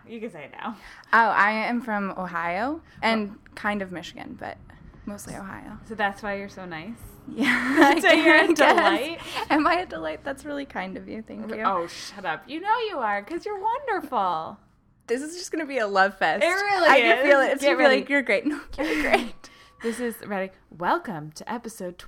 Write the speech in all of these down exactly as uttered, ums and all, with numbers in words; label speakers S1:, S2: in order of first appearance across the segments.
S1: You can say it now.
S2: Oh, I am from Ohio and oh. kind of Michigan, but mostly Ohio.
S1: So that's why you're so nice?
S2: Yeah.
S1: So you're a delight?
S2: Am I a delight? That's really kind of you. Thank you.
S1: Oh, shut up. You know you are, because you're wonderful.
S2: This is just going to be a love fest.
S1: It really
S2: I
S1: is.
S2: I can feel it. It's going to be like, you're great. No, you're great.
S1: This is, ready? Welcome to episode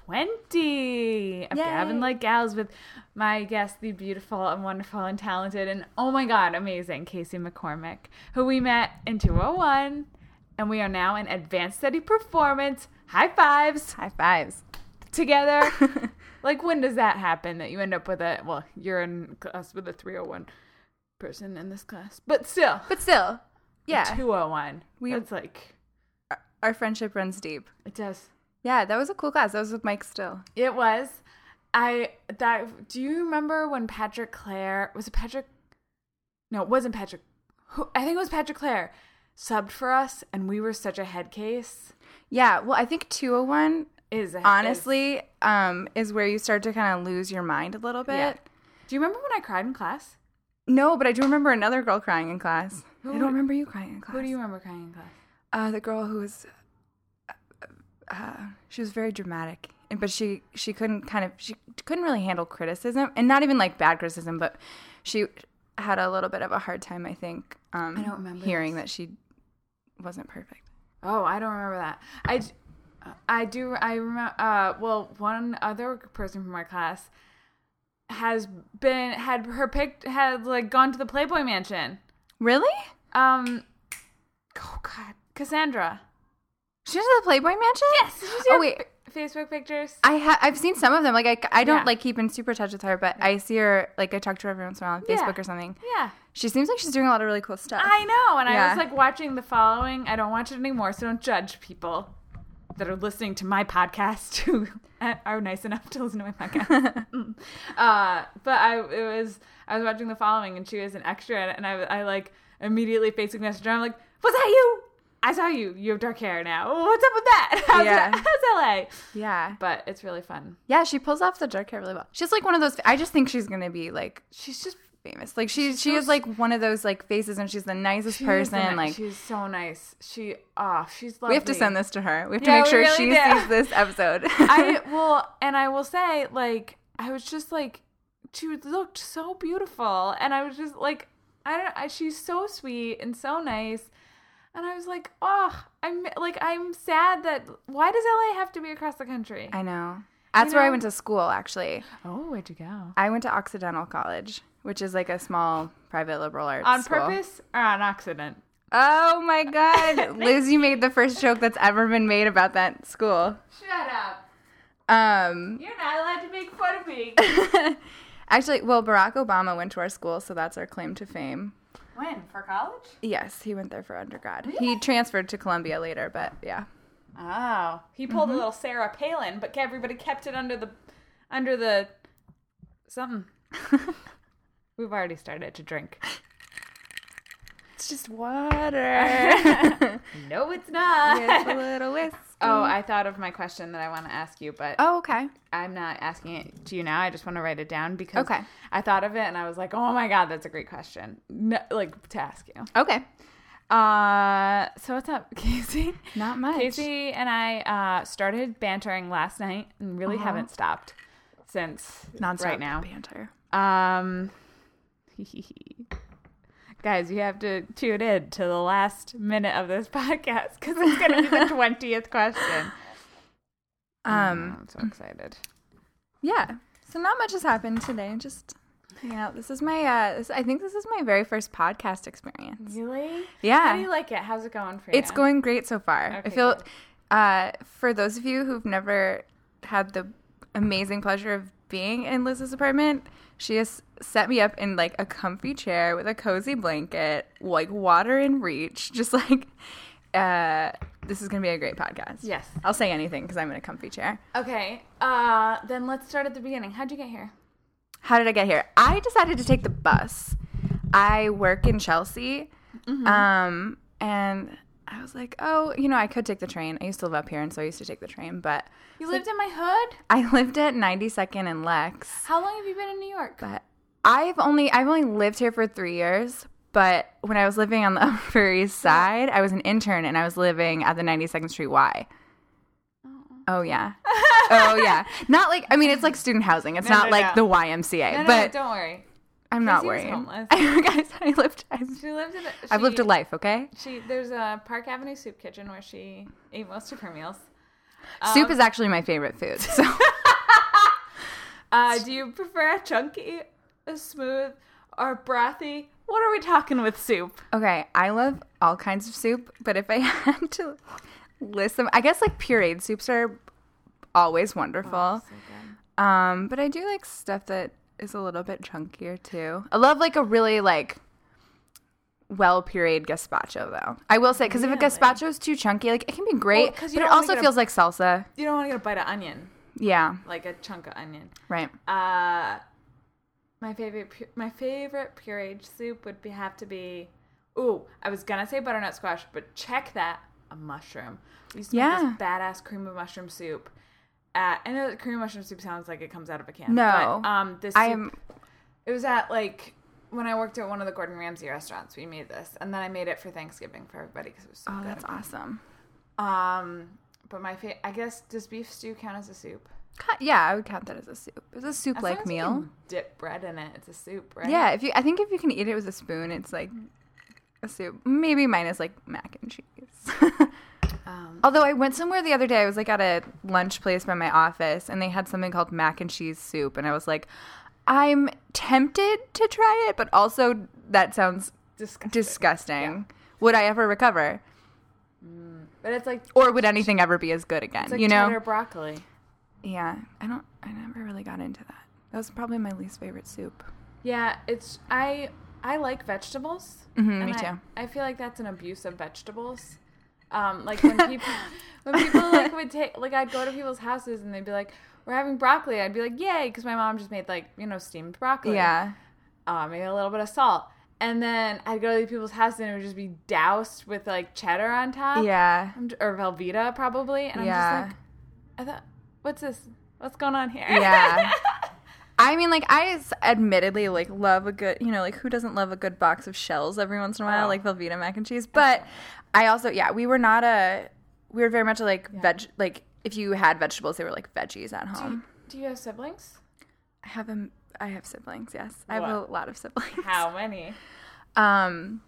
S1: twenty of
S2: Yay.
S1: Gavin Like Gals with my guest, the beautiful and wonderful and talented and, oh my God, amazing Casey McCormick, who we met in two oh one, and we are now in advanced study performance. High fives.
S2: High fives.
S1: Together. Like, when does that happen that you end up with a, well, you're in class with a three oh one person in this class, but still.
S2: But still. Yeah.
S1: two oh one.
S2: We,
S1: That's like.
S2: Our, our friendship runs deep.
S1: It does.
S2: Yeah, that was a cool class. That was with Mike Still.
S1: It was. I, that, do you remember when Patrick Clare, was it Patrick? No, it wasn't Patrick. Who, I think it was Patrick Clare subbed for us, and we were such a head case.
S2: Yeah, well, I think two oh one
S1: is a,
S2: honestly
S1: is,
S2: um, is where you start to kind of lose your mind a little bit. Yeah.
S1: Do you remember when I cried in class?
S2: No, but I do remember another girl crying in class.
S1: Who,
S2: I don't remember you crying in class.
S1: Who do you remember crying in class?
S2: Uh, the girl who was, uh, uh, she was very dramatic, but she, she couldn't kind of, she couldn't really handle criticism, and not even like bad criticism, but she had a little bit of a hard time, I think, um,
S1: I don't remember
S2: hearing
S1: this.
S2: that she wasn't perfect.
S1: Oh, I don't remember that. I, I do, I remember, uh, well, one other person from our class has been, had her picked, had like gone to the Playboy Mansion.
S2: Really?
S1: Um, oh God, Cassandra.
S2: She went to the Playboy Mansion?
S1: Yes. Did you see
S2: oh,
S1: her
S2: wait.
S1: f- Facebook pictures?
S2: I ha- I've seen some of them. Like, I, I don't,
S1: yeah.
S2: like, keep in super touch with her, but I see her, like, I talk to her every once in a while on Facebook
S1: yeah.
S2: or something.
S1: Yeah.
S2: She seems like she's doing a lot of really cool stuff.
S1: I know, and
S2: yeah.
S1: I was, like, watching The Following. I don't watch it anymore, so don't judge people that are listening to my podcast who are nice enough to listen to my podcast. uh, but I it was I was watching The Following, and she was an extra, and I, I like, immediately Facebook messaged her. I'm like, was that you? I saw you. You have dark hair now. What's up with that? How's,
S2: yeah.
S1: how's L A?
S2: Yeah.
S1: But it's really fun.
S2: Yeah, she pulls off the dark hair really well. She's like one of those, I just think she's going to be like,
S1: she's just
S2: famous. Like she, she
S1: so
S2: is like one of those like faces, and she's the nicest
S1: she
S2: person.
S1: The,
S2: like
S1: she's so nice. She, oh, she's lovely.
S2: We have to send this to her. We have to
S1: yeah,
S2: make sure
S1: really
S2: she
S1: do.
S2: sees this episode.
S1: I well, and I will say, like, I was just like, she looked so beautiful, and I was just like, I don't know, she's so sweet and so nice. And I was like, oh, I'm like, I'm sad that, why does L A have to be across the country?
S2: I know. That's
S1: you
S2: where
S1: know?
S2: I went to school, actually.
S1: Oh, where'd you go?
S2: I went to Occidental College, which is like a small private liberal arts
S1: On
S2: school.
S1: purpose or on accident?
S2: Oh my God. Liz, you made the first joke that's ever been made about that school.
S1: Shut up.
S2: Um,
S1: You're not allowed to make fun of me.
S2: Actually, well, Barack Obama went to our school, so that's our claim to fame.
S1: When? For college?
S2: Yes, he went there for undergrad.
S1: Really?
S2: He transferred to Columbia later, but yeah.
S1: Oh, he pulled
S2: Mm-hmm.
S1: a little Sarah Palin, but everybody kept it under the, under the, something. We've already started to drink.
S2: It's just water.
S1: No, it's not.
S2: It's a little whiskey.
S1: Oh, I thought of my question that I want to ask you, but
S2: oh, okay.
S1: I'm not asking it to you now. I just want to write it down because
S2: okay.
S1: I thought of it and I was like, oh my God, that's a great question. No, like to ask you.
S2: Okay.
S1: Uh, so what's up, Casey?
S2: Not much.
S1: Casey and I uh, started bantering last night and really
S2: uh-huh.
S1: haven't stopped since
S2: Non-stop
S1: right now.
S2: banter.
S1: Um, guys, you have to tune in to the last minute of this podcast because it's going to be the twentieth question.
S2: Um,
S1: oh, I'm so excited.
S2: Yeah. So not much has happened today. Just hanging out. This is my, uh, this, I think this is my very first podcast experience.
S1: Really?
S2: Yeah.
S1: How do you like it? How's it going for you?
S2: It's going great so far.
S1: Okay,
S2: I feel,
S1: good.
S2: uh, for those of you who've never had the amazing pleasure of being in Liz's apartment, she has set me up in like a comfy chair with a cozy blanket, like water in reach, just like, uh, this is going to be a great podcast.
S1: Yes.
S2: I'll say anything because I'm in a comfy chair.
S1: Okay. Uh, then let's start at the beginning. How'd you get here?
S2: How did I get here? I decided to take the bus. I work in Chelsea, mm-hmm. um, and I was like, oh, you know, I could take the train. I used to live up here, and so I used to take the train, but...
S1: You lived like, in my hood?
S2: I lived at ninety-second and Lex.
S1: How long have you been in New York?
S2: But I've only I've only lived here for three years, But when I was living on the Upper East Side, I was an intern and I was living at the ninety-second Street Y. Oh, yeah. Oh, yeah. Not like, I mean, it's like student housing. It's
S1: No,
S2: not
S1: no,
S2: like
S1: no.
S2: the Y M C A.
S1: No, no,
S2: but
S1: no, don't worry.
S2: I'm not
S1: Tracy was
S2: worried.
S1: homeless.
S2: Guys, I lived, I,
S1: She lived in. A, she,
S2: I've lived a life, okay?
S1: She there's a Park Avenue soup kitchen where she ate most of her meals.
S2: Soup
S1: Um,
S2: is actually my favorite food. So
S1: Uh, do you prefer a chunky, a smooth, or brothy? What are we talking with soup?
S2: okay, I love all kinds of soup, but if I had to list them, I guess like pureed soups are always wonderful.
S1: Oh, so good.
S2: Um, but I do like stuff that is a little bit chunkier too. I love like a really like well pureed gazpacho though. I will say because if a
S1: Really?
S2: gazpacho is too chunky, like it can be great,
S1: Well, 'cause
S2: but
S1: you
S2: it
S1: don't wanna
S2: also
S1: get a-
S2: feels like salsa.
S1: You don't want to get a bite of onion,
S2: Yeah,
S1: like a chunk of onion.
S2: right.
S1: Uh, my favorite, pu- my favorite pureed soup would be have to be. Ooh, I was gonna say butternut squash, but check that, a mushroom. We used to
S2: Yeah.
S1: make this badass cream of mushroom soup. Uh, I know that cream of mushroom soup sounds like it comes out of a can.
S2: No.
S1: but, um, this
S2: I
S1: soup,
S2: am.
S1: it was at like when I worked at one of the Gordon Ramsay restaurants. We made this, and then I made it for Thanksgiving for everybody because it was so
S2: Oh,
S1: good.
S2: that's awesome.
S1: Um, but my fa- I guess does beef stew count as a soup?
S2: Ca- Yeah, I would count that as a soup. It's a
S1: As
S2: soup
S1: long
S2: like
S1: as you
S2: meal.
S1: can dip bread in it. It's a soup, right?
S2: Yeah, if you, I think if you can eat it with a spoon, it's like a soup. Maybe minus like mac and cheese.
S1: Um,
S2: Although I went somewhere the other day, I was like at a lunch place by my office, and they had something called mac and cheese soup, and I was like, I'm tempted to try it, but also that sounds
S1: disgusting.
S2: disgusting. Would I ever recover,
S1: But it's like
S2: or would anything ever be as good again?
S1: it's like
S2: you know?
S1: cheddar broccoli.
S2: Yeah, I don't. I never really got into that. That was probably my least favorite soup.
S1: Yeah, it's I I like vegetables.
S2: Mhm,
S1: and
S2: me
S1: I-
S2: too.
S1: I feel like that's an abuse of vegetables. Um, like when people when people like would take like I'd go to people's houses and they'd be like, "We're having broccoli." I'd be like, "Yay!" Because my mom just made like you know steamed broccoli.
S2: Yeah.
S1: Uh, maybe a little bit of salt. And then I'd go to these people's houses and it would just be doused with like cheddar on top.
S2: Yeah.
S1: I'm j- or Velveeta probably. And
S2: Yeah.
S1: I'm just like, I thought, what's this? What's going on here?
S2: Yeah. I mean, like, I s- admittedly, like, love a good, you know, like, who doesn't love a good box of shells every once in a while,
S1: Oh.
S2: like Velveeta mac and cheese? But I also, yeah, we were not a, we were very much like veg, like, if you had vegetables, they were like veggies at
S1: do, you,
S2: home.
S1: do you have siblings?
S2: I have a, I have siblings, yes. I have
S1: What?
S2: a lot of siblings.
S1: How many?
S2: Um,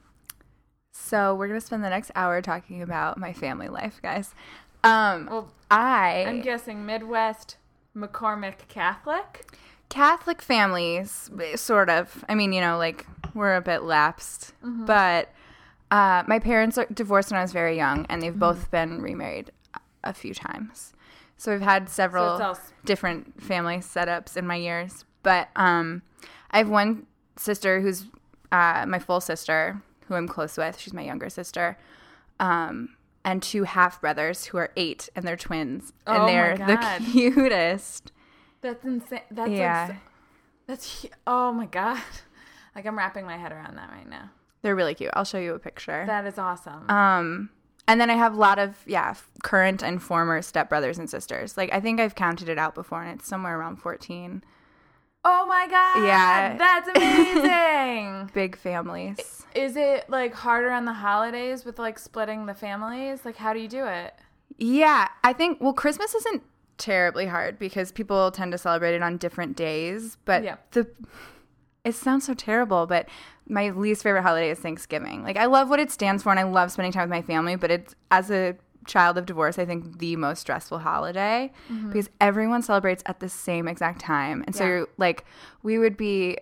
S2: so we're going to spend the next hour talking about my family life, guys. Um,
S1: Well,
S2: I,
S1: I'm guessing Midwest McCormick Catholic.
S2: Catholic families, sort of. I mean, you know, like we're a bit lapsed, but uh, my parents are divorced when I was very young, and they've both been remarried a- a few times. So we've had several
S1: So it's all s-
S2: different family setups in my years. But um, I have one sister who's uh, my full sister, who I'm close with. She's my younger sister. Um, and two half brothers who are eight, and they're twins, and
S1: Oh my
S2: they're
S1: God.
S2: the cutest.
S1: That's insane. That's
S2: Yeah.
S1: like, that's hu- oh my god. Like I'm wrapping my head around that right now.
S2: They're really cute. I'll show you a picture.
S1: That is awesome.
S2: Um, and then I have a lot of, yeah, f- current and former stepbrothers and sisters. Like, I think I've counted it out before, and it's somewhere around fourteen.
S1: oh my god.
S2: Yeah.
S1: That's amazing.
S2: Big families.
S1: Is it like harder on the holidays with like splitting the families? Like how do you do it?
S2: Yeah, I think, well, Christmas isn't terribly hard because people tend to celebrate it on different days. But
S1: Yeah.
S2: the, it sounds so terrible, but my least favorite holiday is Thanksgiving. Like, I love what it stands for, and I love spending time with my family, but it's, as a child of divorce, I think the most stressful holiday because everyone celebrates at the same exact time. And so,
S1: Yeah.
S2: you're, like, we would be,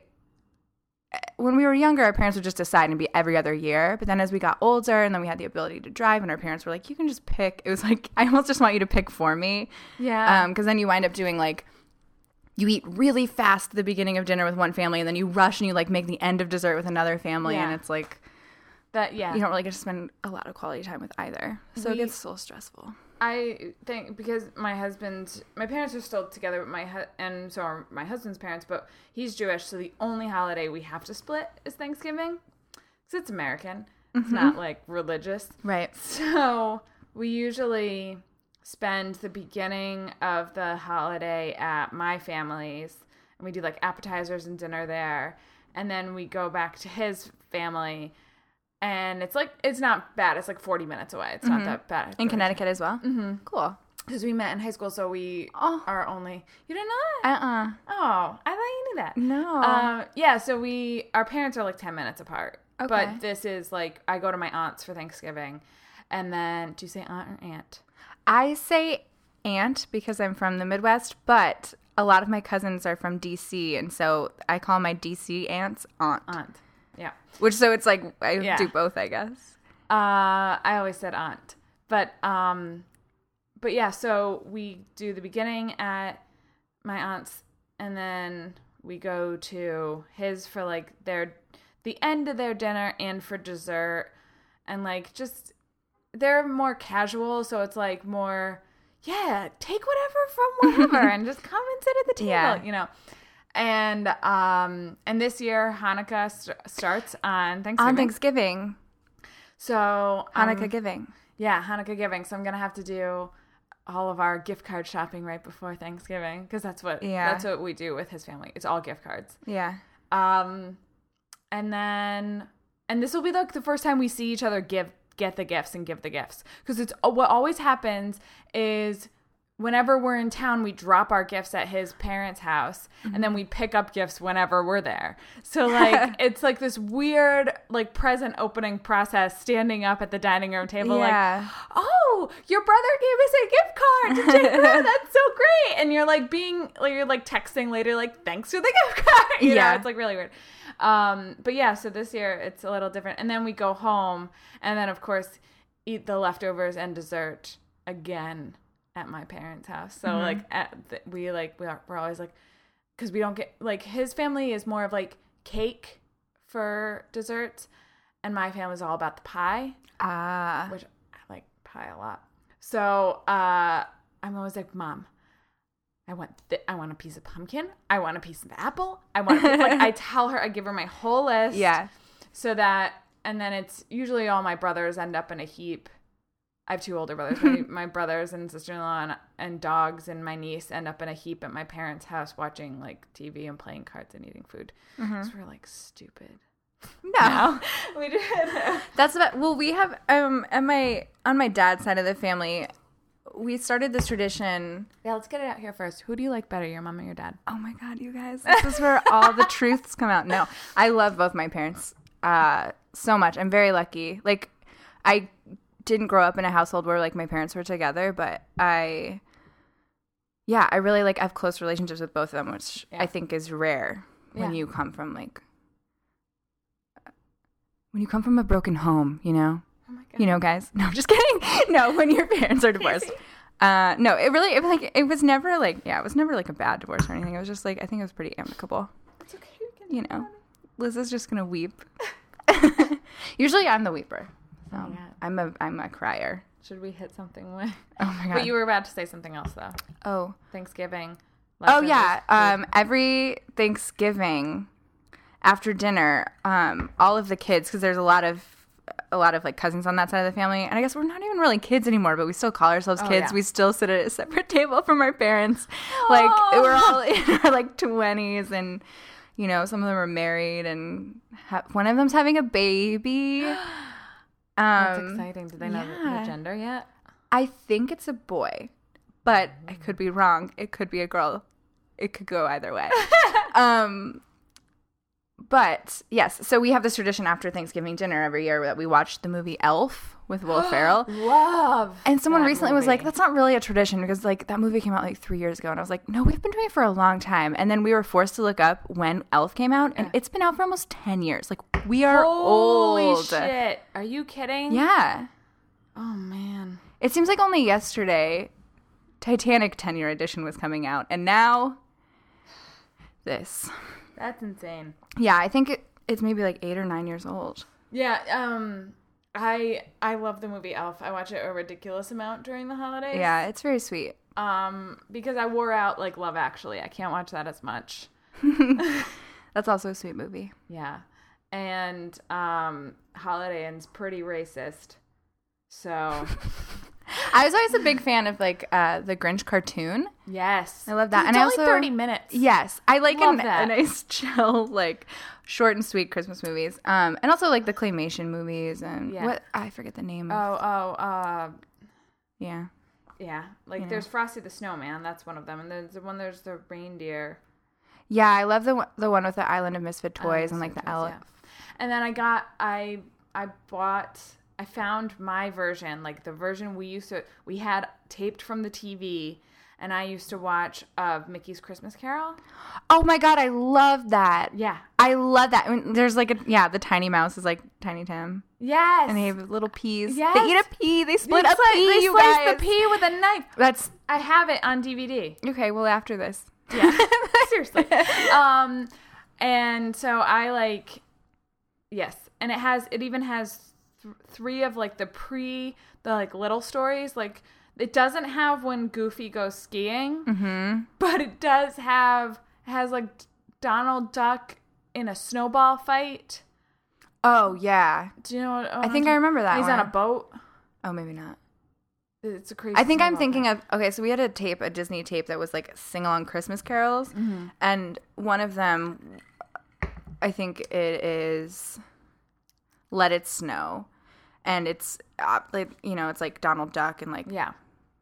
S2: when we were younger, our parents would just decide and be every other year. But then as we got older and then we had the ability to drive, and our parents were like, you can just pick. It was like, I almost just want you to pick for me.
S1: Yeah.
S2: Um, because then you wind up doing like, you eat really fast at the beginning of dinner with one family, and then you rush and you like make the end of dessert with another family.
S1: Yeah.
S2: And it's like,
S1: that yeah.
S2: you don't really get to spend a lot of quality time with either. So
S1: We-
S2: it gets so stressful.
S1: I think because my husband, my parents are still together, but my hu- and so are my husband's parents, but he's Jewish, so the only holiday we have to split is Thanksgiving, because it's American. It's not like religious.
S2: Right.
S1: So we usually spend the beginning of the holiday at my family's, and we do like appetizers and dinner there, and then we go back to his family, and it's like it's not bad. It's like forty minutes away. It's
S2: Mm-hmm.
S1: not that bad.
S2: In Connecticut as well?
S1: Mm-hmm.
S2: Cool.
S1: Because we met in high school, so we
S2: Oh.
S1: are only. You didn't know that?
S2: Uh-uh.
S1: Oh, I thought you knew that.
S2: No.
S1: Um, yeah, so we our parents are like ten minutes apart.
S2: Okay.
S1: But this is like I go to my aunt's for Thanksgiving, and then do you say aunt or aunt?
S2: I say aunt because I'm from the Midwest, but a lot of my cousins are from D C, and so I call my D C aunts aunt.
S1: Aunt. Yeah.
S2: Which, so it's like I
S1: Yeah.
S2: do both, I guess.
S1: Uh, I always said aunt, but um, but yeah. So we do the beginning at my aunt's, and then we go to his for like their the end of their dinner and for dessert, and like just they're more casual, so it's like more yeah, take whatever from whatever and just come and sit at the table,
S2: Yeah.
S1: you know. And um, and this year Hanukkah st- starts on Thanksgiving.
S2: On Thanksgiving.
S1: So
S2: Hanukkah
S1: um,
S2: giving.
S1: yeah, Hanukkah giving. So I'm gonna have to do all of our gift card shopping right before Thanksgiving because that's what
S2: Yeah.
S1: that's what we do with his family. It's all gift cards.
S2: Yeah.
S1: Um, and then and this will be like the first time we see each other give get the gifts and give the gifts because it's what always happens is whenever we're in town we drop our gifts at his parents' house mm-hmm. and then we pick up gifts whenever we're there. So like it's like this weird like present opening process standing up at the dining room table
S2: Yeah.
S1: like oh your brother gave us a gift card to take that. That's so great. And you're like being like you're like texting later like thanks for the gift card. You
S2: Yeah.
S1: know, it's like really weird. Um, but yeah, so this year it's a little different. And then we go home and then of course eat the leftovers and dessert again at my parents' house. So
S2: Mm-hmm.
S1: like at the, we like we are, we're always like because we don't get like his family is more of like cake for desserts and my family's all about the pie,
S2: Ah.
S1: which I like pie a lot. So uh, I'm always like, Mom, I want th- I want a piece of pumpkin. I want a piece of apple. I want a piece, like I tell her I give her my whole list.
S2: Yeah.
S1: So that and then it's usually all my brothers end up in a heap. I have two older brothers. My, my brothers and sister-in-law and, and dogs and my niece end up in a heap at my parents' house watching like T V and playing cards and eating food.
S2: Mm-hmm.
S1: So we're like stupid.
S2: No.
S1: We did.
S2: That's about well we have um at my on my dad's side of the family we started this tradition.
S1: Yeah, let's get it out here first. Who do you like better, your mom or your dad?
S2: Oh my god, you guys. This is where all the truths come out. No. I love both my parents uh so much. I'm very lucky. Like I didn't grow up in a household where like my parents were together, but I yeah, I really like have close relationships with both of them, which
S1: Yeah.
S2: I think is rare when
S1: Yeah.
S2: you come from like when you come from a broken home, you know?
S1: Oh my god.
S2: You know, guys. No, I'm just kidding. No, when your parents are divorced. Uh, no, it really, it, like, it was never like, yeah, it was never like a bad divorce or anything. It was just like, I think it was pretty amicable.
S1: It's okay. We can
S2: You
S1: talk
S2: know,
S1: about it.
S2: Liz is just gonna weep. Usually, I'm the weeper. So
S1: Oh my God.
S2: I'm a, I'm a crier.
S1: Should we hit something with?
S2: Oh my god.
S1: But you were about to say something else though.
S2: oh.
S1: Thanksgiving.
S2: Oh yeah.
S1: leftovers,
S2: Um, every Thanksgiving, after dinner, um, all of the kids, because there's a lot of a lot of like cousins on that side of the family, and I guess we're not even really kids anymore, but we still call ourselves
S1: Oh,
S2: kids.
S1: yeah.
S2: We still sit at a separate table from our parents. Like we're all in our like twenties, and you know some of them are married, and ha- one of them's having a baby.
S1: That's
S2: Um,
S1: exciting. Do they know the,
S2: yeah.
S1: the gender yet?
S2: I think it's a boy, but I could be wrong. It could be a girl. It could go either way. um, but yes, so we have this tradition after Thanksgiving dinner every year that we watch the movie Elf with Will Ferrell.
S1: Love.
S2: And someone
S1: that
S2: recently was like,
S1: movie.
S2: that's not really a tradition because like that movie came out like three years ago. And I was like, no, we've been doing it for a long time. And then we were forced to look up when Elf came out and
S1: Yeah.
S2: it's been out for almost ten years. Like we are
S1: Holy
S2: old.
S1: shit. Are you kidding?
S2: Yeah.
S1: Oh man.
S2: It seems like only yesterday Titanic ten-year edition was coming out. And now this.
S1: That's insane.
S2: Yeah, I think it, it's maybe like eight or nine years old.
S1: Yeah, um I I love the movie Elf. I watch it a ridiculous amount during the holidays.
S2: Yeah, it's very sweet.
S1: Um because I wore out like Love Actually. I can't watch that as much.
S2: That's also a sweet movie.
S1: Yeah. And um Holiday Inn's pretty racist. So
S2: I was always a big fan of like uh, the Grinch cartoon.
S1: Yes,
S2: I love that.
S1: It's
S2: and
S1: only
S2: I also
S1: thirty minutes.
S2: Yes, I like
S1: Love
S2: an,
S1: that.
S2: a nice chill, like short and sweet Christmas movies. Um, and also like the claymation movies and
S1: Yeah.
S2: what I forget the name.
S1: Oh,
S2: of.
S1: oh, uh,
S2: Yeah.
S1: yeah. Like
S2: You know.
S1: there's Frosty the Snowman. That's one of them, and there's the one. There's the reindeer.
S2: Yeah, I love the one- the one with the Island of Misfit
S1: Island
S2: Toys
S1: of
S2: and like
S1: Misfit
S2: the
S1: Toys,
S2: L.
S1: yeah. And then I got I I bought I found my version, like the version we used to we had taped from the T V, and I used to watch of Mickey's Christmas Carol.
S2: Oh my god, I love that.
S1: Yeah.
S2: I love that. I mean, there's like a yeah, the tiny mouse is like Tiny Tim,
S1: Yes.
S2: and they have little peas.
S1: Yes.
S2: They eat a pea. They split
S1: They
S2: a
S1: sli-
S2: pea.
S1: They
S2: you
S1: slice
S2: guys.
S1: the pea with a knife.
S2: That's
S1: I have it on D V D.
S2: okay. Well, after this,
S1: Yeah. Seriously. Um, and so I like, yes. And it has, it even has th- three of like the pre, the like little stories. Like it doesn't have when Goofy goes skiing,
S2: mm-hmm.
S1: but it does have, has like Donald Duck in a snowball fight.
S2: Oh yeah,
S1: Do you know what?
S2: I think I remember that.
S1: He's
S2: one.
S1: on a boat.
S2: Oh, maybe not.
S1: It's a crazy.
S2: I think I'm
S1: snowball
S2: thinking
S1: fight.
S2: of okay. So we had a tape, a Disney tape that was like sing along Christmas carols,
S1: Mm-hmm.
S2: and one of them, I think it is "Let It Snow," and it's uh, like you know it's like Donald Duck and like
S1: Yeah.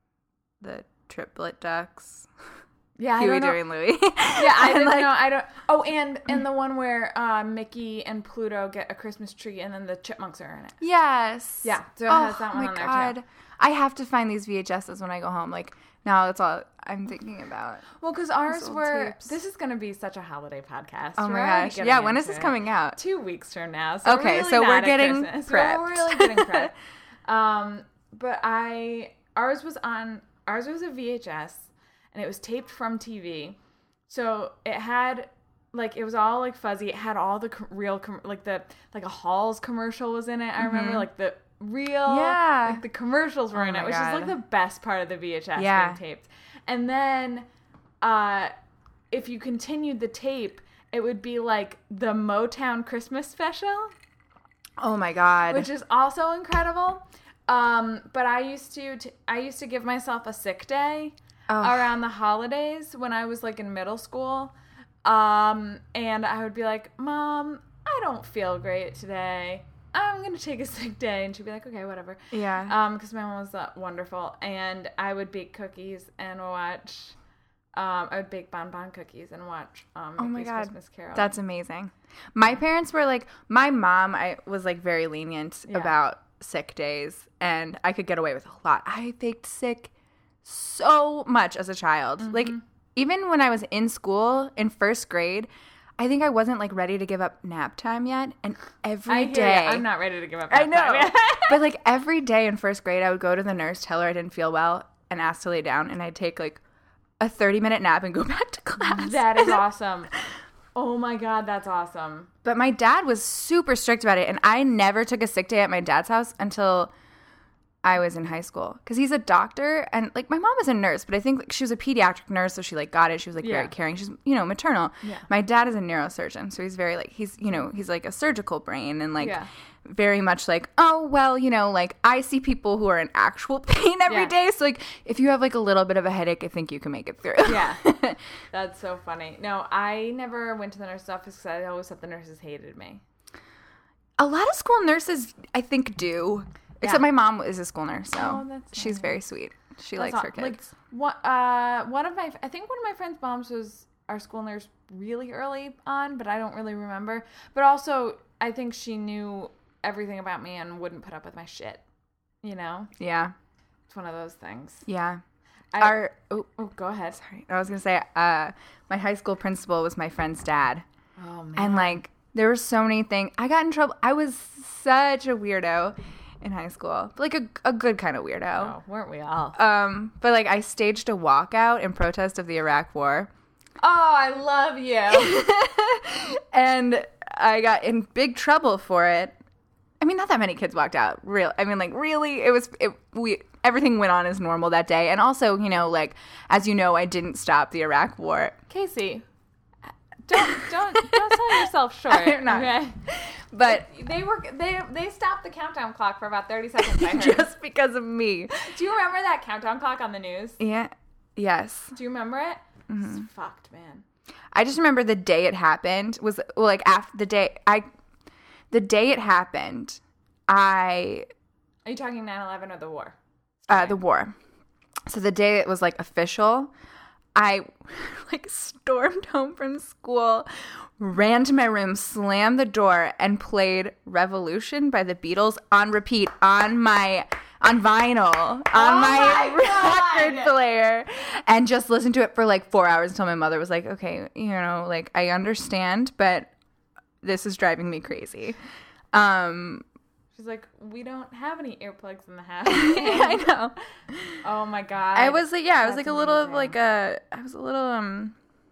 S2: the triplet ducks,
S1: Yeah. I
S2: Huey,
S1: don't know.
S2: Dewey, and Louie.
S1: Yeah, I
S2: And,
S1: didn't
S2: like,
S1: know. I don't. Oh, and and the one where uh, Mickey and Pluto get a Christmas tree, and then the chipmunks are in it.
S2: Yes.
S1: Yeah, so it
S2: oh
S1: has that one
S2: my
S1: on there,
S2: God.
S1: too.
S2: I have to find these V H Ses when I go home. Like now, that's all I'm thinking about.
S1: Well, because ours
S2: old
S1: were.
S2: tapes.
S1: This is going to be such a holiday podcast.
S2: Oh
S1: We're
S2: my
S1: already
S2: gosh.
S1: getting
S2: Yeah. When is
S1: into
S2: this
S1: it.
S2: coming out?
S1: Two weeks from now. So
S2: Okay,
S1: really
S2: so we're
S1: not at
S2: getting
S1: Christmas.
S2: prepped.
S1: We're really getting prepped. Um, but I ours was on ours was a V H S, and it was taped from T V, so it had like it was all like fuzzy. It had all the co- real com- like the like a Halls commercial was in it. I remember like the real
S2: Yeah.
S1: like the commercials were
S2: Oh
S1: in it,
S2: my
S1: which is like
S2: God.
S1: the best part of the V H S
S2: Yeah.
S1: being taped. And then uh if you continued the tape, it would be like the Motown Christmas special,
S2: Oh my God.
S1: which is also incredible. Um, but I used to, t- I used to give myself a sick day
S2: Oh.
S1: around the holidays when I was like in middle school. Um, and I would be like, Mom, I don't feel great today. I'm gonna take a sick day, and she'd be like, okay, whatever.
S2: Yeah.
S1: Um, because my mom was uh, wonderful, and I would bake cookies and watch. Um, I would bake bonbon cookies and watch. Um,
S2: Oh my
S1: Mickey's
S2: God.
S1: Christmas Carol.
S2: That's amazing. My parents were like, my mom, I was like very lenient
S1: Yeah.
S2: about sick days, and I could get away with a lot. I faked sick so much as a child.
S1: Mm-hmm.
S2: Like, even when I was in school in first grade, I think I wasn't like ready to give up nap time yet. And every
S1: I hear
S2: day,
S1: ya. I'm not ready to give up.
S2: I
S1: that
S2: know.
S1: time.
S2: But like every day in first grade, I would go to the nurse, tell her I didn't feel well, and ask to lay down, and I'd take like a thirty minute nap and go back to class.
S1: That is awesome. Oh my God, that's awesome.
S2: But my dad was super strict about it, and I never took a sick day at my dad's house until I was in high school, because he's a doctor, and like my mom is a nurse, but I think like, she was a pediatric nurse, so she like got it. She was like
S1: Yeah.
S2: very caring. She's you know maternal.
S1: Yeah.
S2: My dad is a neurosurgeon, so he's very like he's you know he's like a surgical brain, and like
S1: Yeah.
S2: very much like, oh well, you know like I see people who are in actual pain every
S1: Yeah.
S2: day, so like if you have like a little bit of a headache, I think you can make it through.
S1: Yeah. That's so funny. No, I never went to the nurse's office because I always thought the nurses hated me.
S2: A lot of school nurses, I think, do. Except
S1: Yeah.
S2: my mom is a school nurse, so
S1: Oh, that's
S2: she's
S1: nice.
S2: very sweet. She
S1: That's
S2: likes
S1: aw-
S2: her kids.
S1: Like, one, uh, one of my, I think one of my friend's moms was our school nurse really early on, but I don't really remember. But also, I think she knew everything about me and wouldn't put up with my shit. You know?
S2: Yeah,
S1: It's one of those things.
S2: yeah.
S1: I,
S2: Our oh,
S1: oh, go ahead.
S2: sorry, I was gonna say, uh, my high school principal was my friend's dad,
S1: Oh, man.
S2: and like there were so many things. I got in trouble. I was such a weirdo in high school, but like a a good kind of weirdo.
S1: Oh, weren't we all?
S2: Um, but like I staged a walkout in protest of the Iraq War.
S1: Oh, I love you.
S2: And I got in big trouble for it. I mean, not that many kids walked out. Real, I mean, like really, it was it, we everything went on as normal that day. And also, you know, like as you know, I didn't stop the Iraq War.
S1: Casey, don't don't don't sell yourself short.
S2: I'm not.
S1: Okay.
S2: But
S1: they were they they stopped the countdown clock for about thirty seconds. I heard.
S2: just because of me.
S1: Do you remember that countdown clock on the news?
S2: Yeah. Yes.
S1: Do you remember it?
S2: Mm-hmm.
S1: It's fucked, man.
S2: I just remember the day it happened was well, like after the day I, the day it happened, I.
S1: Are you talking nine eleven or the war?
S2: Uh, the war. So the day it was like official, I like stormed home from school, ran to my room, slammed the door, and played Revolution by the Beatles on repeat on my on vinyl on
S1: Oh
S2: my,
S1: my
S2: record
S1: God.
S2: player, and just listened to it for like four hours until my mother was like, "Okay, you know, like I understand, but this is driving me crazy." Um,
S1: She's like, we don't have any earplugs in the house.
S2: I know.
S1: Oh my god.
S2: I was like, yeah, I was
S1: That's
S2: like a little of
S1: amazing.
S2: like a, I was a little, um,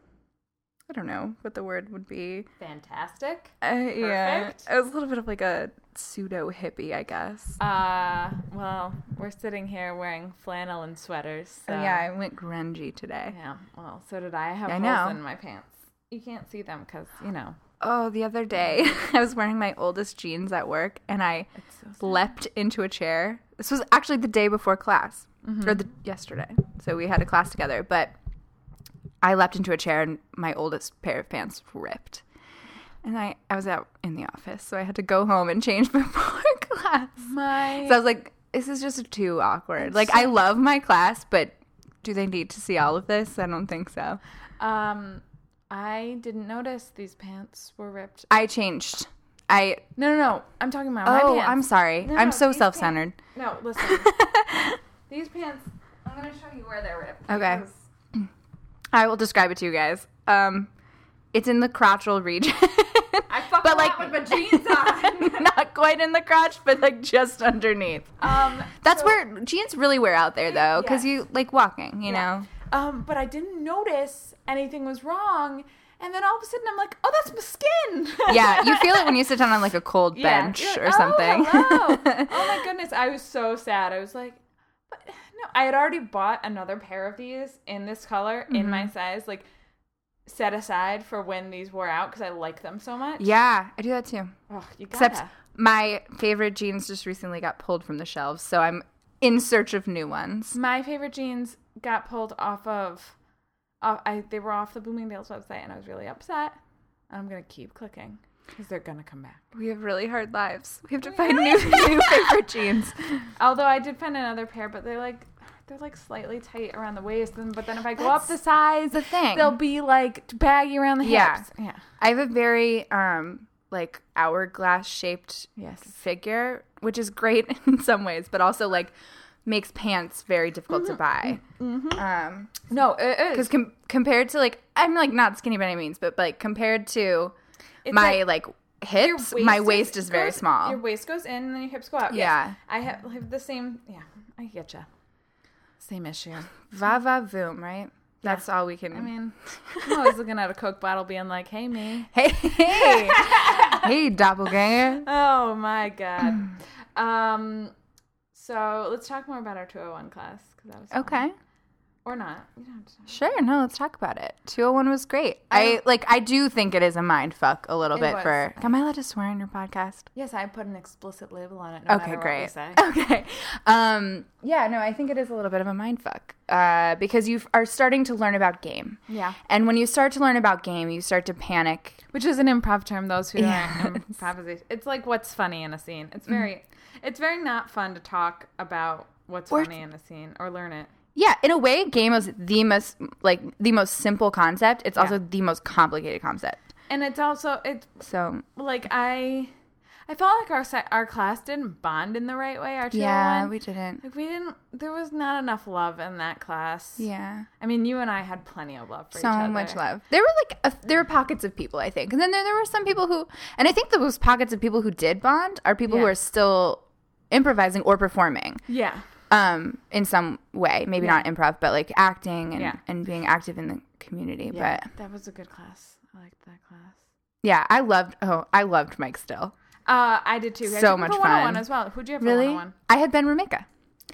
S2: I don't know what the word would be.
S1: Fantastic.
S2: Uh, yeah,
S1: Perfect.
S2: I was a little bit of like a pseudo hippie, I guess.
S1: Uh, well, we're sitting here wearing flannel and sweaters. So.
S2: Oh, yeah, I went grungy today.
S1: Yeah. Well, so did I. I have
S2: I
S1: holes
S2: know.
S1: in my pants. You can't see them because you know.
S2: Oh, the other day, I was wearing my oldest jeans at work, and I
S1: It's so sad.
S2: leapt into a chair. This was actually the day before class,
S1: Mm-hmm.
S2: or the yesterday. So we had a class together, but I leapt into a chair, and my oldest pair of pants ripped. And I, I was out in the office, so I had to go home and change before class.
S1: My.
S2: So I was like, this is just too awkward. Like, I love my class, but do they need to see all of this? I don't think so.
S1: um, I didn't notice these pants were ripped.
S2: I changed. I,
S1: No, no, no. I'm talking about my
S2: oh,
S1: pants.
S2: I'm sorry.
S1: No,
S2: I'm
S1: no,
S2: so
S1: these
S2: self-centered.
S1: No, listen. These pants. I'm gonna show you where they're ripped.
S2: Okay.
S1: because-
S2: I will describe it to you guys. Um, it's in the crotchal region.
S1: I fucking
S2: But,
S1: like
S2: like-
S1: with my jeans on.
S2: Not quite in the crotch, but like just underneath.
S1: um,
S2: That's
S1: so-
S2: where jeans really wear out there, though, because
S1: Yes.
S2: you like walking, you
S1: Yeah.
S2: know?
S1: Um, but I didn't notice anything was wrong, and then all of a sudden I'm like, oh, that's my skin.
S2: Yeah, you feel it when you sit down on like a cold
S1: Yeah,
S2: bench
S1: you're like,
S2: or
S1: oh,
S2: something.
S1: hello. Oh my goodness, I was so sad. I was like, but no, I had already bought another pair of these in this color in
S2: Mm-hmm.
S1: my size, like set aside for when these wore out because I like them so much.
S2: Yeah, I do that too.
S1: Oh, you gotta.
S2: Except my favorite jeans just recently got pulled from the shelves, so I'm in search of new ones.
S1: My favorite jeans got pulled off of, off, I they were off the Bloomingdale's website, and I was really upset. And I'm gonna keep clicking because they're gonna come back.
S2: We have really hard lives. We have to find new, new favorite jeans.
S1: Although I did find another pair, but they're like they're like slightly tight around the waist, and but then if I go up the size,
S2: the thing.
S1: they'll be like baggy around the
S2: Yeah.
S1: hips. Yeah.
S2: I have a very um like hourglass shaped
S1: Yes.
S2: figure, which is great in some ways, but also like makes pants very difficult to buy. Um,
S1: No, it is.
S2: because com- compared to like I'm like not skinny by any means, but like compared to
S1: It's
S2: my
S1: like-
S2: like, hips, my waist is very
S1: goes-
S2: small.
S1: Your waist goes in, and then your hips go out. Yes.
S2: Yeah.
S1: I have, have the same. Yeah, I get you. Same issue.
S2: Va va voom, right? That's all we can.
S1: I mean, I'm always looking at a Coke bottle, being like, "Hey, me."
S2: hey, hey, hey, doppelganger.
S1: Oh my god. um, so let's talk more about our two oh one class because that was fun.
S2: Okay.
S1: Or not. You don't have to talk.
S2: Sure, no, let's talk about it. two oh one was great. I like I do think it is a mind fuck a little
S1: It
S2: bit
S1: was.
S2: for Am I allowed to swear on your podcast?
S1: Yes, I put an explicit label on it. No
S2: Okay,
S1: matter
S2: great.
S1: What we say.
S2: Okay. Um yeah, no, I think it is a little bit of a mind fuck. Uh because you are starting to learn about game.
S1: Yeah.
S2: And when you start to learn about game, you start to panic.
S1: Which is an improv term. Those who
S2: Yes.
S1: aren't improvisation. It's like what's funny in a scene. It's very, it's very not fun to talk about what's
S2: Or-
S1: funny in a scene or learn it.
S2: Yeah, in a way, game is the most like the most simple concept. It's also
S1: Yeah.
S2: the most complicated concept.
S1: And it's also it's
S2: So
S1: like I, I felt like our se- our class didn't bond in the right way. Our two oh one.
S2: yeah, we didn't.
S1: Like we didn't. There was not enough love in that class.
S2: Yeah.
S1: I mean, you and I had plenty of love for
S2: So
S1: each other.
S2: much love. There were like a, there were pockets of people, I think, and then there, there were some people who, and I think those pockets of people who did bond are people who
S1: Yeah.
S2: are still improvising or performing,
S1: Yeah.
S2: um, in some way. Maybe
S1: Yeah.
S2: not improv, but like acting and,
S1: Yeah.
S2: and being active in the community.
S1: Yeah.
S2: But
S1: That was a good class. I liked that class.
S2: yeah, I loved. Oh, I loved Mike Still.
S1: Uh, I did too. I
S2: So
S1: took him
S2: much
S1: for one oh one
S2: fun.
S1: as well. Who'd you have for
S2: Really,
S1: one oh one?
S2: I had Ben Rumika.